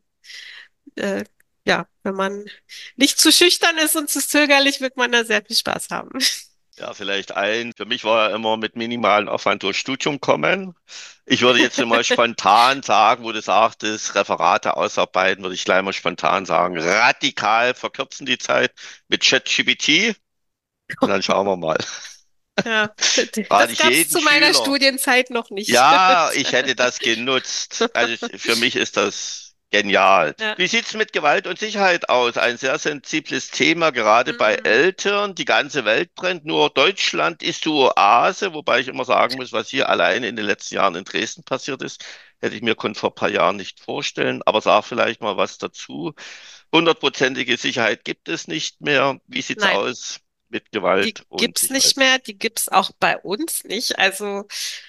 äh, ja, wenn man nicht zu schüchtern ist und zu zögerlich, wird man da sehr viel Spaß haben. Ja, vielleicht ein. Für mich war ja immer mit minimalem Aufwand durch Studium kommen. Ich würde jetzt mal spontan sagen, wo du sagtest, Referate ausarbeiten, würde ich gleich mal spontan sagen, radikal verkürzen die Zeit mit ChatGPT und dann schauen wir mal. Ja, Frage das ich gab es jeden zu meiner Schüler. Studienzeit noch nicht. Ja, ich hätte das genutzt. Also ich- für mich ist das genial. Ja. Wie sieht's mit Gewalt und Sicherheit aus? Ein sehr sensibles Thema, gerade bei Mhm. Eltern. Die ganze Welt brennt, nur Deutschland ist die Oase, wobei ich immer sagen muss, was hier alleine in den letzten Jahren in Dresden passiert ist, hätte ich mir kon- vor ein paar Jahren nicht vorstellen. Aber sag vielleicht mal was dazu. Hundertprozentige Sicherheit gibt es nicht mehr. Wie sieht's Nein, aus mit die Gewalt und gibt's nicht Sicherheit? mehr, die gibt's auch bei uns nicht. Also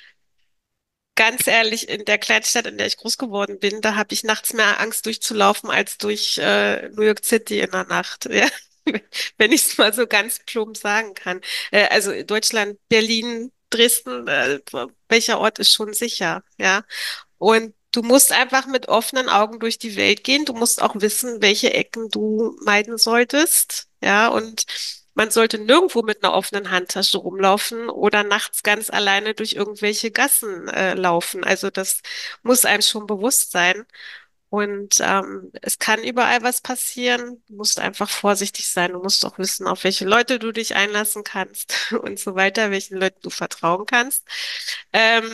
ganz ehrlich, in der Kleinstadt, in der ich groß geworden bin, da habe ich nachts mehr Angst durchzulaufen als durch äh, New York City in der Nacht. Ja. Wenn ich es mal so ganz plump sagen kann. Äh, also in Deutschland, Berlin, Dresden, äh, welcher Ort ist schon sicher? Ja. Und du musst einfach mit offenen Augen durch die Welt gehen. Du musst auch wissen, welche Ecken du meiden solltest. Ja, und man sollte nirgendwo mit einer offenen Handtasche rumlaufen oder nachts ganz alleine durch irgendwelche Gassen äh, laufen. Also das muss einem schon bewusst sein. Und ähm, es kann überall was passieren. Du musst einfach vorsichtig sein. Du musst auch wissen, auf welche Leute du dich einlassen kannst und so weiter, welchen Leuten du vertrauen kannst. Ähm,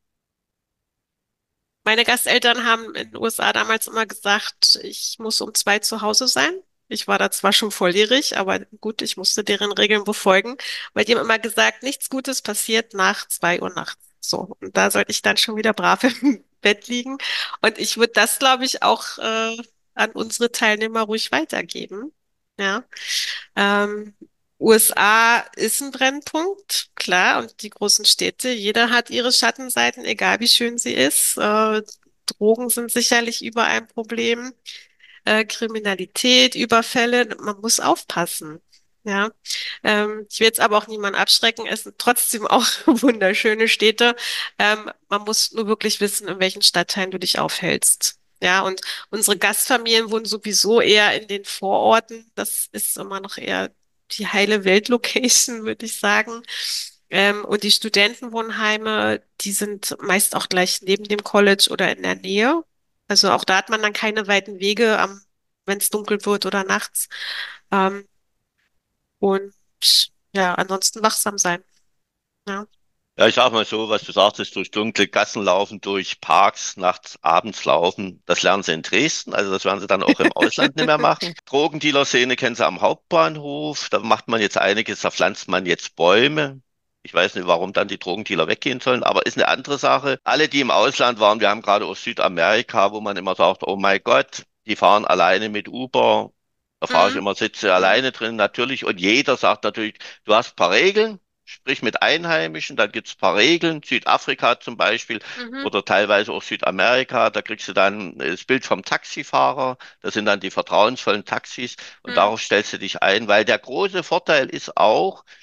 Meine Gasteltern haben in den U S A damals immer gesagt, ich muss um zwei zu Hause sein. Ich war da zwar schon volljährig, aber gut, ich musste deren Regeln befolgen, weil die haben immer gesagt, nichts Gutes passiert nach zwei Uhr nachts. So, und da sollte ich dann schon wieder brav im Bett liegen. Und ich würde das, glaube ich, auch äh, an unsere Teilnehmer ruhig weitergeben. Ja. Ähm, U S A ist ein Brennpunkt, klar, und die großen Städte, jeder hat ihre Schattenseiten, egal wie schön sie ist. Äh, Drogen sind sicherlich überall ein Problem, äh, Kriminalität, Überfälle, man muss aufpassen. Ja, ähm, ich will jetzt aber auch niemanden abschrecken. Es sind trotzdem auch wunderschöne Städte. Ähm, man muss nur wirklich wissen, in welchen Stadtteilen du dich aufhältst. Ja, und unsere Gastfamilien wohnen sowieso eher in den Vororten. Das ist immer noch eher die heile Welt-Location, würde ich sagen. Ähm, und die Studentenwohnheime, die sind meist auch gleich neben dem College oder in der Nähe. Also auch da hat man dann keine weiten Wege, am, wenn es dunkel wird oder nachts. Ähm, und ja, ansonsten wachsam sein. Ja. Ja, ich sag mal so, was du sagtest, durch dunkle Gassen laufen, durch Parks, nachts, abends laufen. Das lernen sie in Dresden, also das werden sie dann auch im Ausland nicht mehr machen. Drogendealer-Szene kennen sie am Hauptbahnhof. Da macht man jetzt einiges, da pflanzt man jetzt Bäume. Ich weiß nicht, warum dann die Drogendealer weggehen sollen, aber ist eine andere Sache. Alle, die im Ausland waren, wir haben gerade aus Südamerika, wo man immer sagt, oh mein Gott, die fahren alleine mit Uber. Da fahre ich Mhm. immer, sitze Mhm. alleine drin, natürlich. Und jeder sagt natürlich, du hast ein paar Regeln. Sprich mit Einheimischen, da gibt's ein paar Regeln, Südafrika zum Beispiel Mhm. oder teilweise auch Südamerika, da kriegst du dann das Bild vom Taxifahrer, das sind dann die vertrauensvollen Taxis und Mhm. darauf stellst du dich ein, weil der große Vorteil ist auch,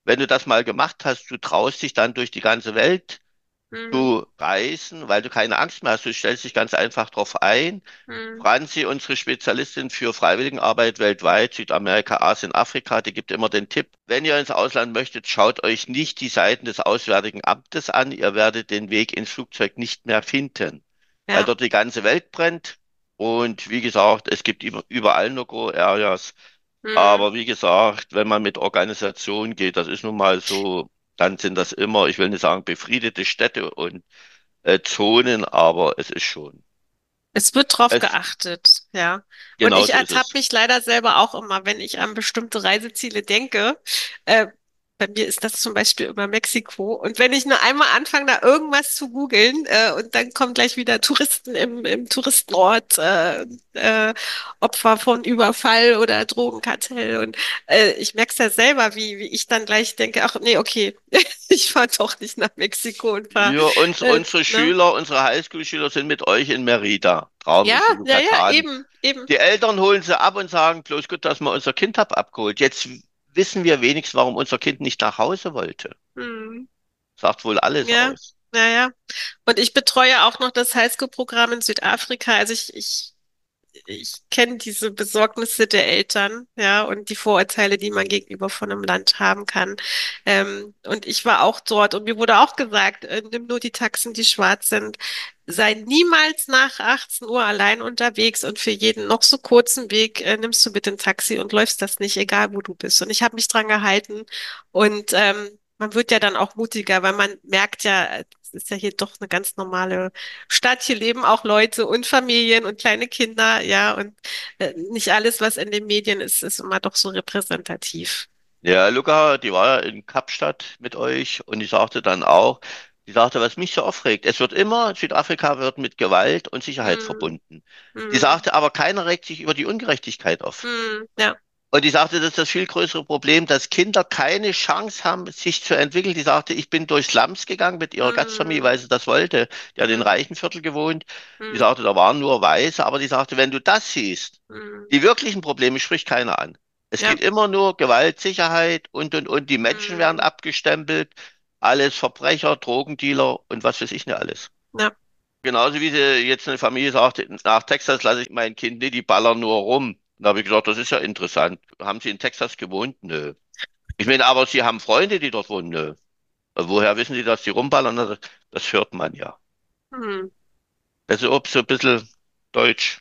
wenn du das mal gemacht hast, du traust dich dann durch die ganze Welt Mhm. zu reisen, weil du keine Angst mehr hast. Du stellst dich ganz einfach drauf ein. Mhm. Franzi, unsere Spezialistin für Freiwilligenarbeit weltweit, Südamerika, Asien, Afrika, die gibt immer den Tipp, wenn ihr ins Ausland möchtet, schaut euch nicht die Seiten des Auswärtigen Amtes an. Ihr werdet den Weg ins Flugzeug nicht mehr finden, weil Ja. dort die ganze Welt brennt. Und wie gesagt, es gibt über- überall No-Go-Areas. Mhm. Aber wie gesagt, wenn man mit Organisation geht, das ist nun mal so, dann sind das immer, ich will nicht sagen befriedete Städte und äh, Zonen, aber es ist schon. Es wird drauf Es, geachtet, ja. Und genau ich so ist ertappe es. mich leider selber auch immer, wenn ich an bestimmte Reiseziele denke. Äh, Bei mir ist das zum Beispiel immer Mexiko. Und wenn ich nur einmal anfange, da irgendwas zu googeln, äh, und dann kommen gleich wieder Touristen im, im Touristenort, äh, äh, Opfer von Überfall oder Drogenkartell. Und äh, ich merke es ja selber, wie, wie ich dann gleich denke, ach nee, okay, ich fahre doch nicht nach Mexiko und fahre, Ja, uns, äh, unsere ne? Schüler, unsere Highschool-Schüler sind mit euch in Merida, Ja, Trauminsel ja, ja, Yucatan. eben, eben. Die Eltern holen sie ab und sagen, bloß gut, dass wir unser Kind hab abgeholt. Jetzt wissen wir wenigstens, warum unser Kind nicht nach Hause wollte. Hm. Sagt wohl alles Ja, aus. ja, ja. Und ich betreue auch noch das Highschool-Programm in Südafrika. Also ich, ich ich kenne diese Besorgnisse der Eltern, ja, und die Vorurteile, die man gegenüber von einem Land haben kann. Ähm, und ich war auch dort und mir wurde auch gesagt, äh, nimm nur die Taxen, die schwarz sind. Sei niemals nach achtzehn Uhr allein unterwegs und für jeden noch so kurzen Weg äh, nimmst du bitte ein Taxi und läufst das nicht, egal wo du bist. Und ich habe mich dran gehalten und ähm, man wird ja dann auch mutiger, weil man merkt ja, es ist ja hier doch eine ganz normale Stadt. Hier leben auch Leute und Familien und kleine Kinder, ja, und äh, nicht alles, was in den Medien ist, ist immer doch so repräsentativ. Ja, Luca, die war ja in Kapstadt mit euch und die sagte dann auch, die sagte, was mich so aufregt, es wird immer, Südafrika wird mit Gewalt und Sicherheit Hm, verbunden. Die hm, sagte, aber keiner regt sich über die Ungerechtigkeit auf. hm, ja, Und die sagte, das ist das viel größere Problem, dass Kinder keine Chance haben, sich zu entwickeln. Die sagte, ich bin durch Slums gegangen mit ihrer Gastfamilie, hm, weil sie das wollte. Die hat in hm, reichen Viertel gewohnt. Die hm, sagte, da waren nur Weiße, aber die sagte, wenn du das siehst, hm, die wirklichen Probleme spricht keiner an. Es ja, geht immer nur Gewalt, Sicherheit und, und, und. Die Menschen werden hm, abgestempelt. Alles Verbrecher, Drogendealer und was weiß ich nicht alles. ja, Genauso wie sie jetzt eine Familie sagt, nach Texas lasse ich mein Kind nicht, die ballern nur rum. Da habe ich gesagt, das ist ja interessant. Haben Sie in Texas gewohnt? Nö. Ich meine, aber Sie haben Freunde, die dort wohnen? Nö. Woher wissen Sie, dass die rumballern? Das, das hört man ja. hm, Also ob so ein bisschen Deutsch.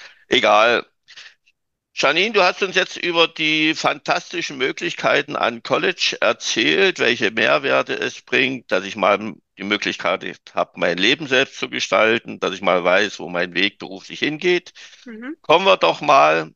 Egal. Janine, du hast uns jetzt über die fantastischen Möglichkeiten an College erzählt, welche Mehrwerte es bringt, dass ich mal die Möglichkeit habe, mein Leben selbst zu gestalten, dass ich mal weiß, wo mein Weg beruflich hingeht. mhm, Kommen wir doch mal,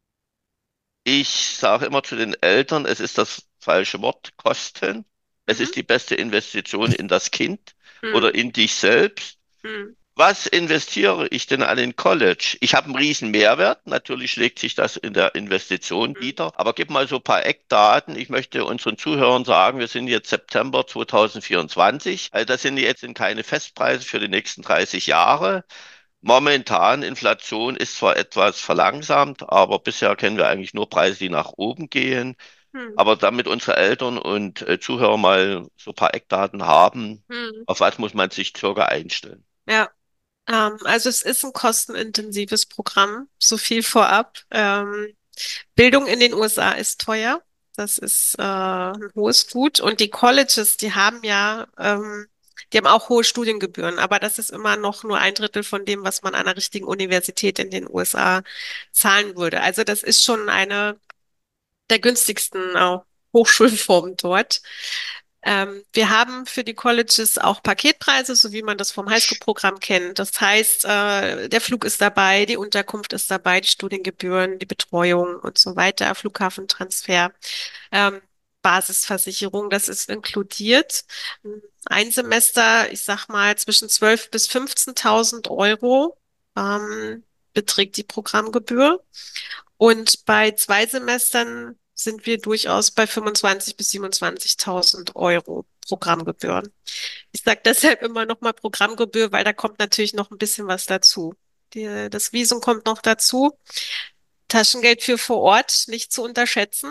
ich sage immer zu den Eltern, es ist das falsche Wort, Kosten. Es mhm, ist die beste Investition in das Kind oder hm, in dich selbst. hm, Was investiere ich denn an den College? Ich habe einen riesen Mehrwert. Natürlich schlägt sich das in der Investition hm, nieder. Aber gib mal so ein paar Eckdaten. Ich möchte unseren Zuhörern sagen, wir sind jetzt September zwanzig vierundzwanzig. Also das sind jetzt keine Festpreise für die nächsten dreißig Jahre. Momentan Inflation ist zwar etwas verlangsamt, aber bisher kennen wir eigentlich nur Preise, die nach oben gehen. hm, Aber damit unsere Eltern und äh, Zuhörer mal so ein paar Eckdaten haben, hm, auf was muss man sich circa einstellen? ja. Ähm, also es ist ein kostenintensives Programm, so viel vorab. Ähm, Bildung in den U S A ist teuer. Das ist äh, ein hohes Gut. Und die Colleges, die haben ja, ähm, die haben auch hohe Studiengebühren, aber das ist immer noch nur ein Drittel von dem, was man an einer richtigen Universität in den U S A zahlen würde. Also das ist schon eine der günstigsten äh, Hochschulformen dort. Ähm, wir haben für die Colleges auch Paketpreise, so wie man das vom Highschool-Programm kennt. Das heißt, äh, der Flug ist dabei, die Unterkunft ist dabei, die Studiengebühren, die Betreuung und so weiter, Flughafentransfer, ähm, Basisversicherung, das ist inkludiert. Ein Semester, ich sag mal, zwischen zwölftausend bis fünfzehntausend Euro ähm, beträgt die Programmgebühr. Und bei zwei Semestern sind wir durchaus bei fünfundzwanzigtausend bis siebenundzwanzigtausend Euro Programmgebühren. Ich sage deshalb immer noch mal Programmgebühr, weil da kommt natürlich noch ein bisschen was dazu. Die, das Visum kommt noch dazu. Taschengeld für vor Ort nicht zu unterschätzen.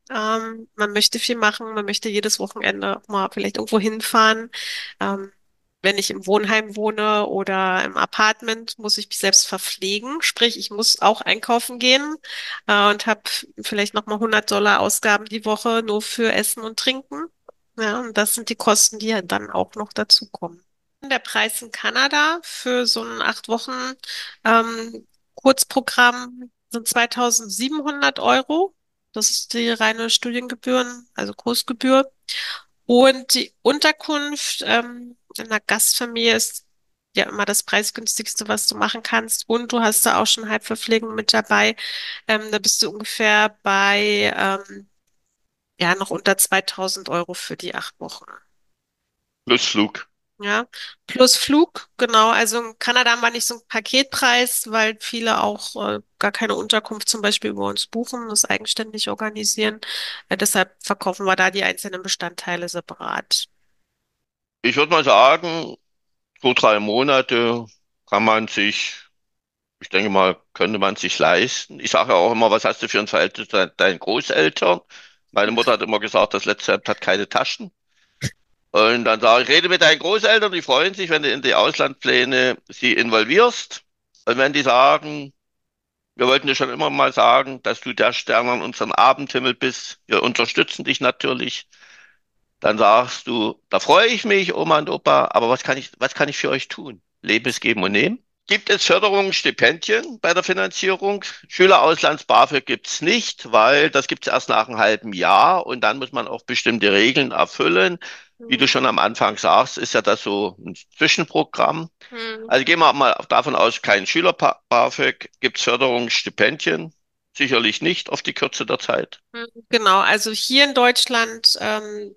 Ähm, man möchte viel machen, man möchte jedes Wochenende auch mal vielleicht irgendwo hinfahren. Ähm, Wenn ich im Wohnheim wohne oder im Apartment, muss ich mich selbst verpflegen. Sprich, ich muss auch einkaufen gehen äh, und habe vielleicht nochmal hundert Dollar Ausgaben die Woche nur für Essen und Trinken. Ja, und das sind die Kosten, die ja dann auch noch dazukommen. Der Preis in Kanada für so ein acht Wochen ähm, Kurzprogramm sind zweitausendsiebenhundert Euro. Das ist die reine Studiengebühren, also Kursgebühr. Und die Unterkunft ähm, in einer Gastfamilie ist ja immer das preisgünstigste, was du machen kannst. Und du hast da auch schon Halbverpflegung mit dabei. Ähm, da bist du ungefähr bei ähm, ja noch unter zweitausend Euro für die acht Wochen. Plus Flug. Ja, plus Flug, genau. Also in Kanada haben wir nicht so einen Paketpreis, weil viele auch äh, gar keine Unterkunft zum Beispiel über uns buchen, das eigenständig organisieren. Äh, deshalb verkaufen wir da die einzelnen Bestandteile separat. Ich würde mal sagen, so drei Monate kann man sich, ich denke mal, könnte man sich leisten. Ich sage ja auch immer, was hast du für ein Verhältnis zu deinen Großeltern? Meine Mutter hat immer gesagt, das letzte Hemd hat keine Taschen. Und dann sage ich, rede mit deinen Großeltern, die freuen sich, wenn du in die Auslandspläne sie involvierst. Und wenn die sagen, wir wollten dir schon immer mal sagen, dass du der Stern an unserem Abendhimmel bist, wir unterstützen dich natürlich. Dann sagst du, da freue ich mich, Oma und Opa, aber was kann ich, was kann ich für euch tun? Lebens geben und nehmen? Gibt es Förderungen, Stipendien bei der Finanzierung? Schülerauslands BAföG gibt's nicht, weil das gibt's erst nach einem halben Jahr und dann muss man auch bestimmte Regeln erfüllen. Wie du Hm. schon am Anfang sagst, ist ja das so ein Zwischenprogramm. Hm. Also gehen wir mal davon aus, kein Schüler-BAföG, gibt's Förderungen, Stipendien? Sicherlich nicht auf die Kürze der Zeit. Hm. Genau, also hier in Deutschland ähm,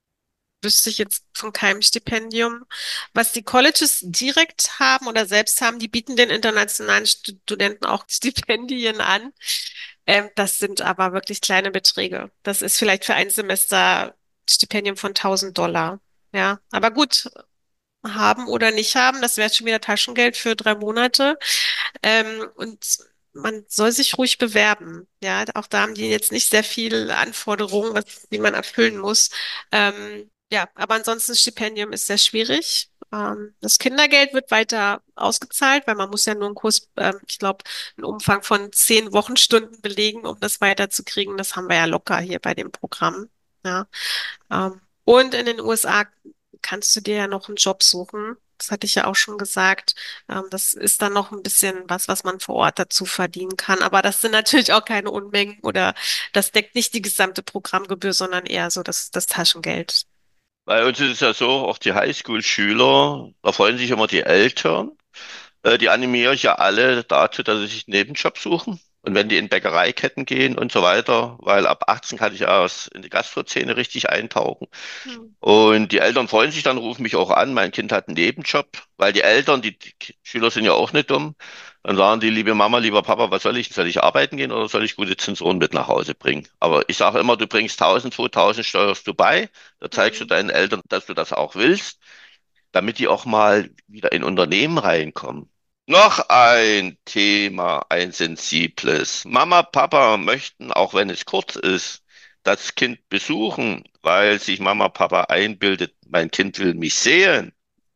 wüsste ich jetzt von keinem Stipendium. Was die Colleges direkt haben oder selbst haben, die bieten den internationalen Studenten auch Stipendien an. Ähm, das sind aber wirklich kleine Beträge. Das ist vielleicht für ein Semester Stipendium von tausend Dollar. Ja, aber gut, haben oder nicht haben, das wäre schon wieder Taschengeld für drei Monate. Ähm, und man soll sich ruhig bewerben. Ja, auch da haben die jetzt nicht sehr viele Anforderungen, was, die man erfüllen muss. Ähm, ja, aber ansonsten Stipendium ist sehr schwierig. Ähm, das Kindergeld wird weiter ausgezahlt, weil man muss ja nur einen Kurs, ähm, ich glaube, einen Umfang von zehn Wochenstunden belegen, um das weiterzukriegen. Das haben wir ja locker hier bei dem Programm. Ja, ähm, und in den U S A kannst du dir ja noch einen Job suchen. Das hatte ich ja auch schon gesagt. Ähm, das ist dann noch ein bisschen was, was man vor Ort dazu verdienen kann. Aber das sind natürlich auch keine Unmengen oder das deckt nicht die gesamte Programmgebühr, sondern eher so das, das Taschengeld. Bei uns ist es ja so, auch die Highschool-Schüler, da freuen sich immer die Eltern. Äh, die animiere ich ja alle dazu, dass sie sich einen Nebenjob suchen. Und wenn die in Bäckereiketten gehen und so weiter, weil ab achtzehn kann ich erst in die Gastroszene richtig eintauchen. Hm. Und die Eltern freuen sich dann, rufen mich auch an, mein Kind hat einen Nebenjob, weil die Eltern, die, die Schüler sind ja auch nicht dumm. Dann sagen die, liebe Mama, lieber Papa, was soll ich? Soll ich arbeiten gehen oder soll ich gute Zensoren mit nach Hause bringen? Aber ich sage immer, du bringst tausend, zweitausend steuerst du bei. Da zeigst du Hm. deinen Eltern, dass du das auch willst, damit die auch mal wieder in Unternehmen reinkommen. Noch ein Thema, ein sensibles. Mama, Papa möchten, auch wenn es kurz ist, das Kind besuchen, weil sich Mama, Papa einbildet, mein Kind will mich sehen.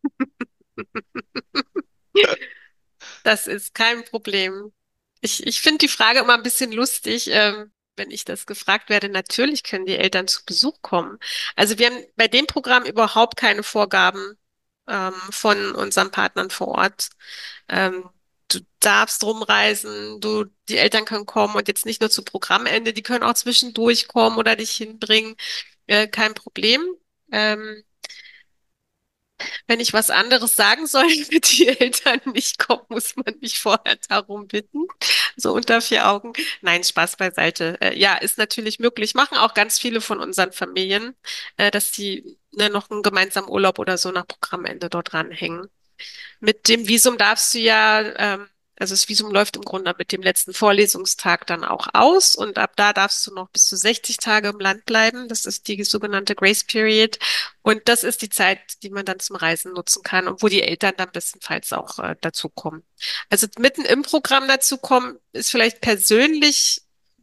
Das ist kein Problem. Ich, ich finde die Frage immer ein bisschen lustig, ähm, wenn ich das gefragt werde. Natürlich können die Eltern zu Besuch kommen. Also wir haben bei dem Programm überhaupt keine Vorgaben ähm, von unseren Partnern vor Ort. Ähm, Du darfst rumreisen, du, die Eltern können kommen und jetzt nicht nur zu Programmende, die können auch zwischendurch kommen oder dich hinbringen. Äh, kein Problem. Ähm, Wenn ich was anderes sagen soll, damit die Eltern nicht kommen, muss man mich vorher darum bitten. So unter vier Augen. Nein, Spaß beiseite. Äh, ja, ist natürlich möglich. Machen auch ganz viele von unseren Familien, äh, dass die ne, noch einen gemeinsamen Urlaub oder so nach Programmende dort ranhängen. Mit dem Visum darfst du ja, ähm, also das Visum läuft im Grunde mit dem letzten Vorlesungstag dann auch aus und ab da darfst du noch bis zu sechzig Tage im Land bleiben. Das ist die sogenannte Grace Period und das ist die Zeit, die man dann zum Reisen nutzen kann und wo die Eltern dann bestenfalls auch äh, dazukommen. Also mitten im Programm dazukommen ist vielleicht persönlich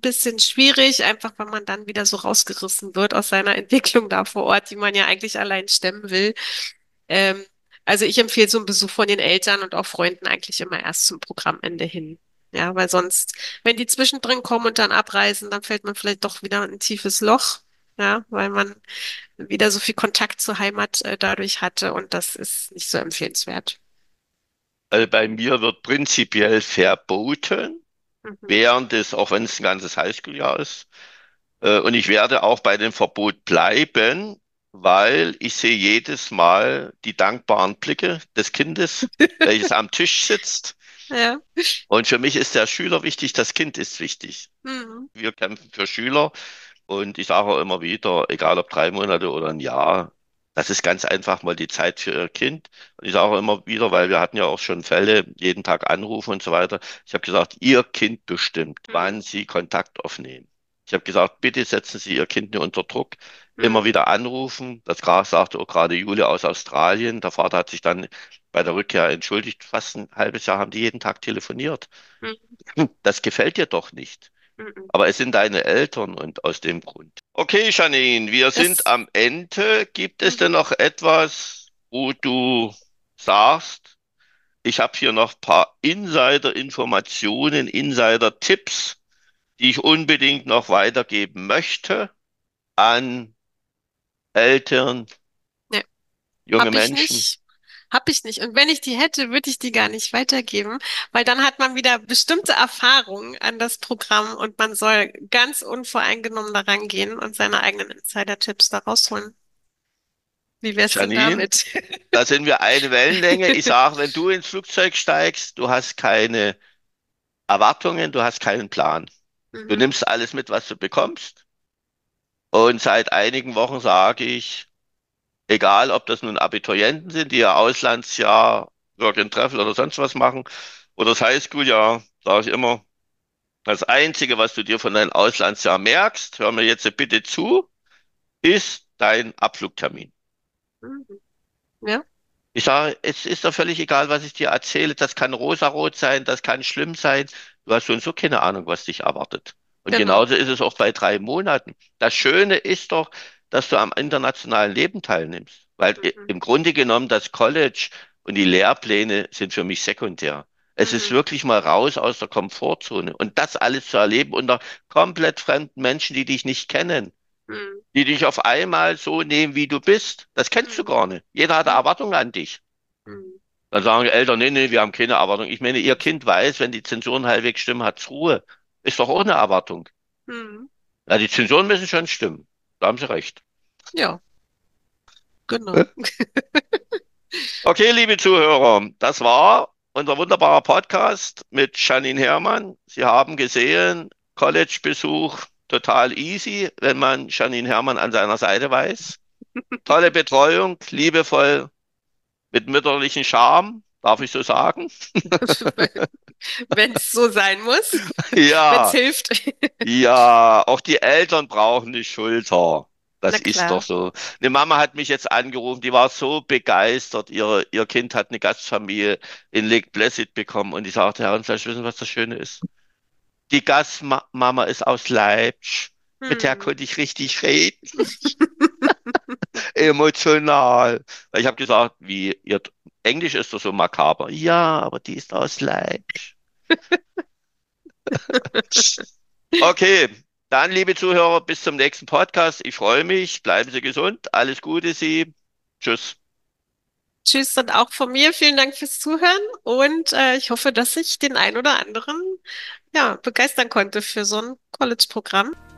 bisschen schwierig, einfach weil man dann wieder so rausgerissen wird aus seiner Entwicklung da vor Ort, die man ja eigentlich allein stemmen will. Ähm, also ich empfehle so einen Besuch von den Eltern und auch Freunden eigentlich immer erst zum Programmende hin. Ja, weil sonst, wenn die zwischendrin kommen und dann abreisen, dann fällt man vielleicht doch wieder in ein tiefes Loch. Ja, weil man wieder so viel Kontakt zur Heimat äh, dadurch hatte und das ist nicht so empfehlenswert. Also bei mir wird prinzipiell verboten, Mhm. während des, auch wenn es ein ganzes Highschool-Jahr ist. Äh, Und ich werde auch bei dem Verbot bleiben, weil ich sehe jedes Mal die dankbaren Blicke des Kindes, welches am Tisch sitzt. Ja. Und für mich ist der Schüler wichtig, das Kind ist wichtig. Mhm. Wir kämpfen für Schüler und ich sage auch immer wieder, egal ob drei Monate oder ein Jahr, das ist ganz einfach mal die Zeit für Ihr Kind. Und ich sage auch immer wieder, weil wir hatten ja auch schon Fälle, jeden Tag Anrufe und so weiter. Ich habe gesagt, Ihr Kind bestimmt, Mhm. wann Sie Kontakt aufnehmen. Ich habe gesagt, bitte setzen Sie Ihr Kind nicht unter Druck. Immer Mhm. wieder anrufen. Das gra- sagte auch gerade Julia aus Australien. Der Vater hat sich dann bei der Rückkehr entschuldigt. Fast ein halbes Jahr haben die jeden Tag telefoniert. Mhm. Hm, Das gefällt dir doch nicht. Mhm. Aber es sind deine Eltern und aus dem Grund. Okay, Janine, wir sind Das, am Ende. Gibt es denn mhm. noch etwas, wo du sagst, ich habe hier noch ein paar Insider-Informationen, Insider-Tipps, die ich unbedingt noch weitergeben möchte an Eltern, Ne, junge hab ich Menschen? nicht. Hab ich nicht. Und wenn ich die hätte, würde ich die gar nicht weitergeben, weil dann hat man wieder bestimmte Erfahrungen an das Programm und man soll ganz unvoreingenommen daran gehen und seine eigenen Insider-Tipps da rausholen. Wie wär's denn Janine, damit? da sind wir eine Wellenlänge. Ich sage, wenn du ins Flugzeug steigst, du hast keine Erwartungen, du hast keinen Plan. Du Mhm. nimmst alles mit, was du bekommst. Und seit einigen Wochen sage ich, egal ob das nun Abiturienten sind, die ihr Auslandsjahr, Work and Travel oder sonst was machen, oder das Highschool-Jahr, sage ich immer, das Einzige, was du dir von deinem Auslandsjahr merkst, hör mir jetzt bitte zu, ist dein Abflugtermin. Mhm. Ja, Ich sage, es ist doch völlig egal, was ich dir erzähle. Das kann rosarot sein, das kann schlimm sein. Du hast so und so keine Ahnung, was dich erwartet. Und genau. genauso ist es auch bei drei Monaten. Das Schöne ist doch, dass du am internationalen Leben teilnimmst. Weil i- Mhm. im Grunde genommen das College und die Lehrpläne sind für mich sekundär. Es ist Mhm. wirklich mal raus aus der Komfortzone. Und das alles zu erleben unter komplett fremden Menschen, die dich nicht kennen, Mhm. die dich auf einmal so nehmen, wie du bist. Das kennst du Mhm. gar nicht. Jeder hat Mhm. Erwartungen an dich. Mhm. Dann sagen Eltern, nee, nee, wir haben keine Erwartung. Ich meine, ihr Kind weiß, wenn die Zensuren halbwegs stimmen, hat's Ruhe. Ist doch auch eine Erwartung. Mhm. Ja, die Zensuren müssen schon stimmen. Da haben Sie recht. Ja, genau. Okay, liebe Zuhörer, das war unser wunderbarer Podcast mit Janine Herrmann. Sie haben gesehen, College-Besuch total easy, wenn man Janine Herrmann an seiner Seite weiß. Tolle Betreuung, liebevoll, mit mütterlichem Charme, darf ich so sagen. Wenn es so sein muss, wenn es Ja, hilft. ja, auch die Eltern brauchen eine Schulter. Na Das ist doch klar. so. Eine Mama hat mich jetzt angerufen, die war so begeistert. Ihre, ihr Kind hat eine Gastfamilie in Lake Placid bekommen und die sagte, Herr, und soll ich wissen, was das Schöne ist? Die Gastmama ist aus Leipzig. Mit der Hm. konnte ich richtig reden, emotional. Weil ich habe gesagt, wie ihr Englisch ist doch so makaber. Ja, aber die ist aus Leipzig. Okay, dann, liebe Zuhörer, bis zum nächsten Podcast. Ich freue mich. Bleiben Sie gesund. Alles Gute Sie. Tschüss. Tschüss und auch von mir vielen Dank fürs Zuhören und äh, ich hoffe, dass ich den ein oder anderen ja begeistern konnte für so ein College-Programm.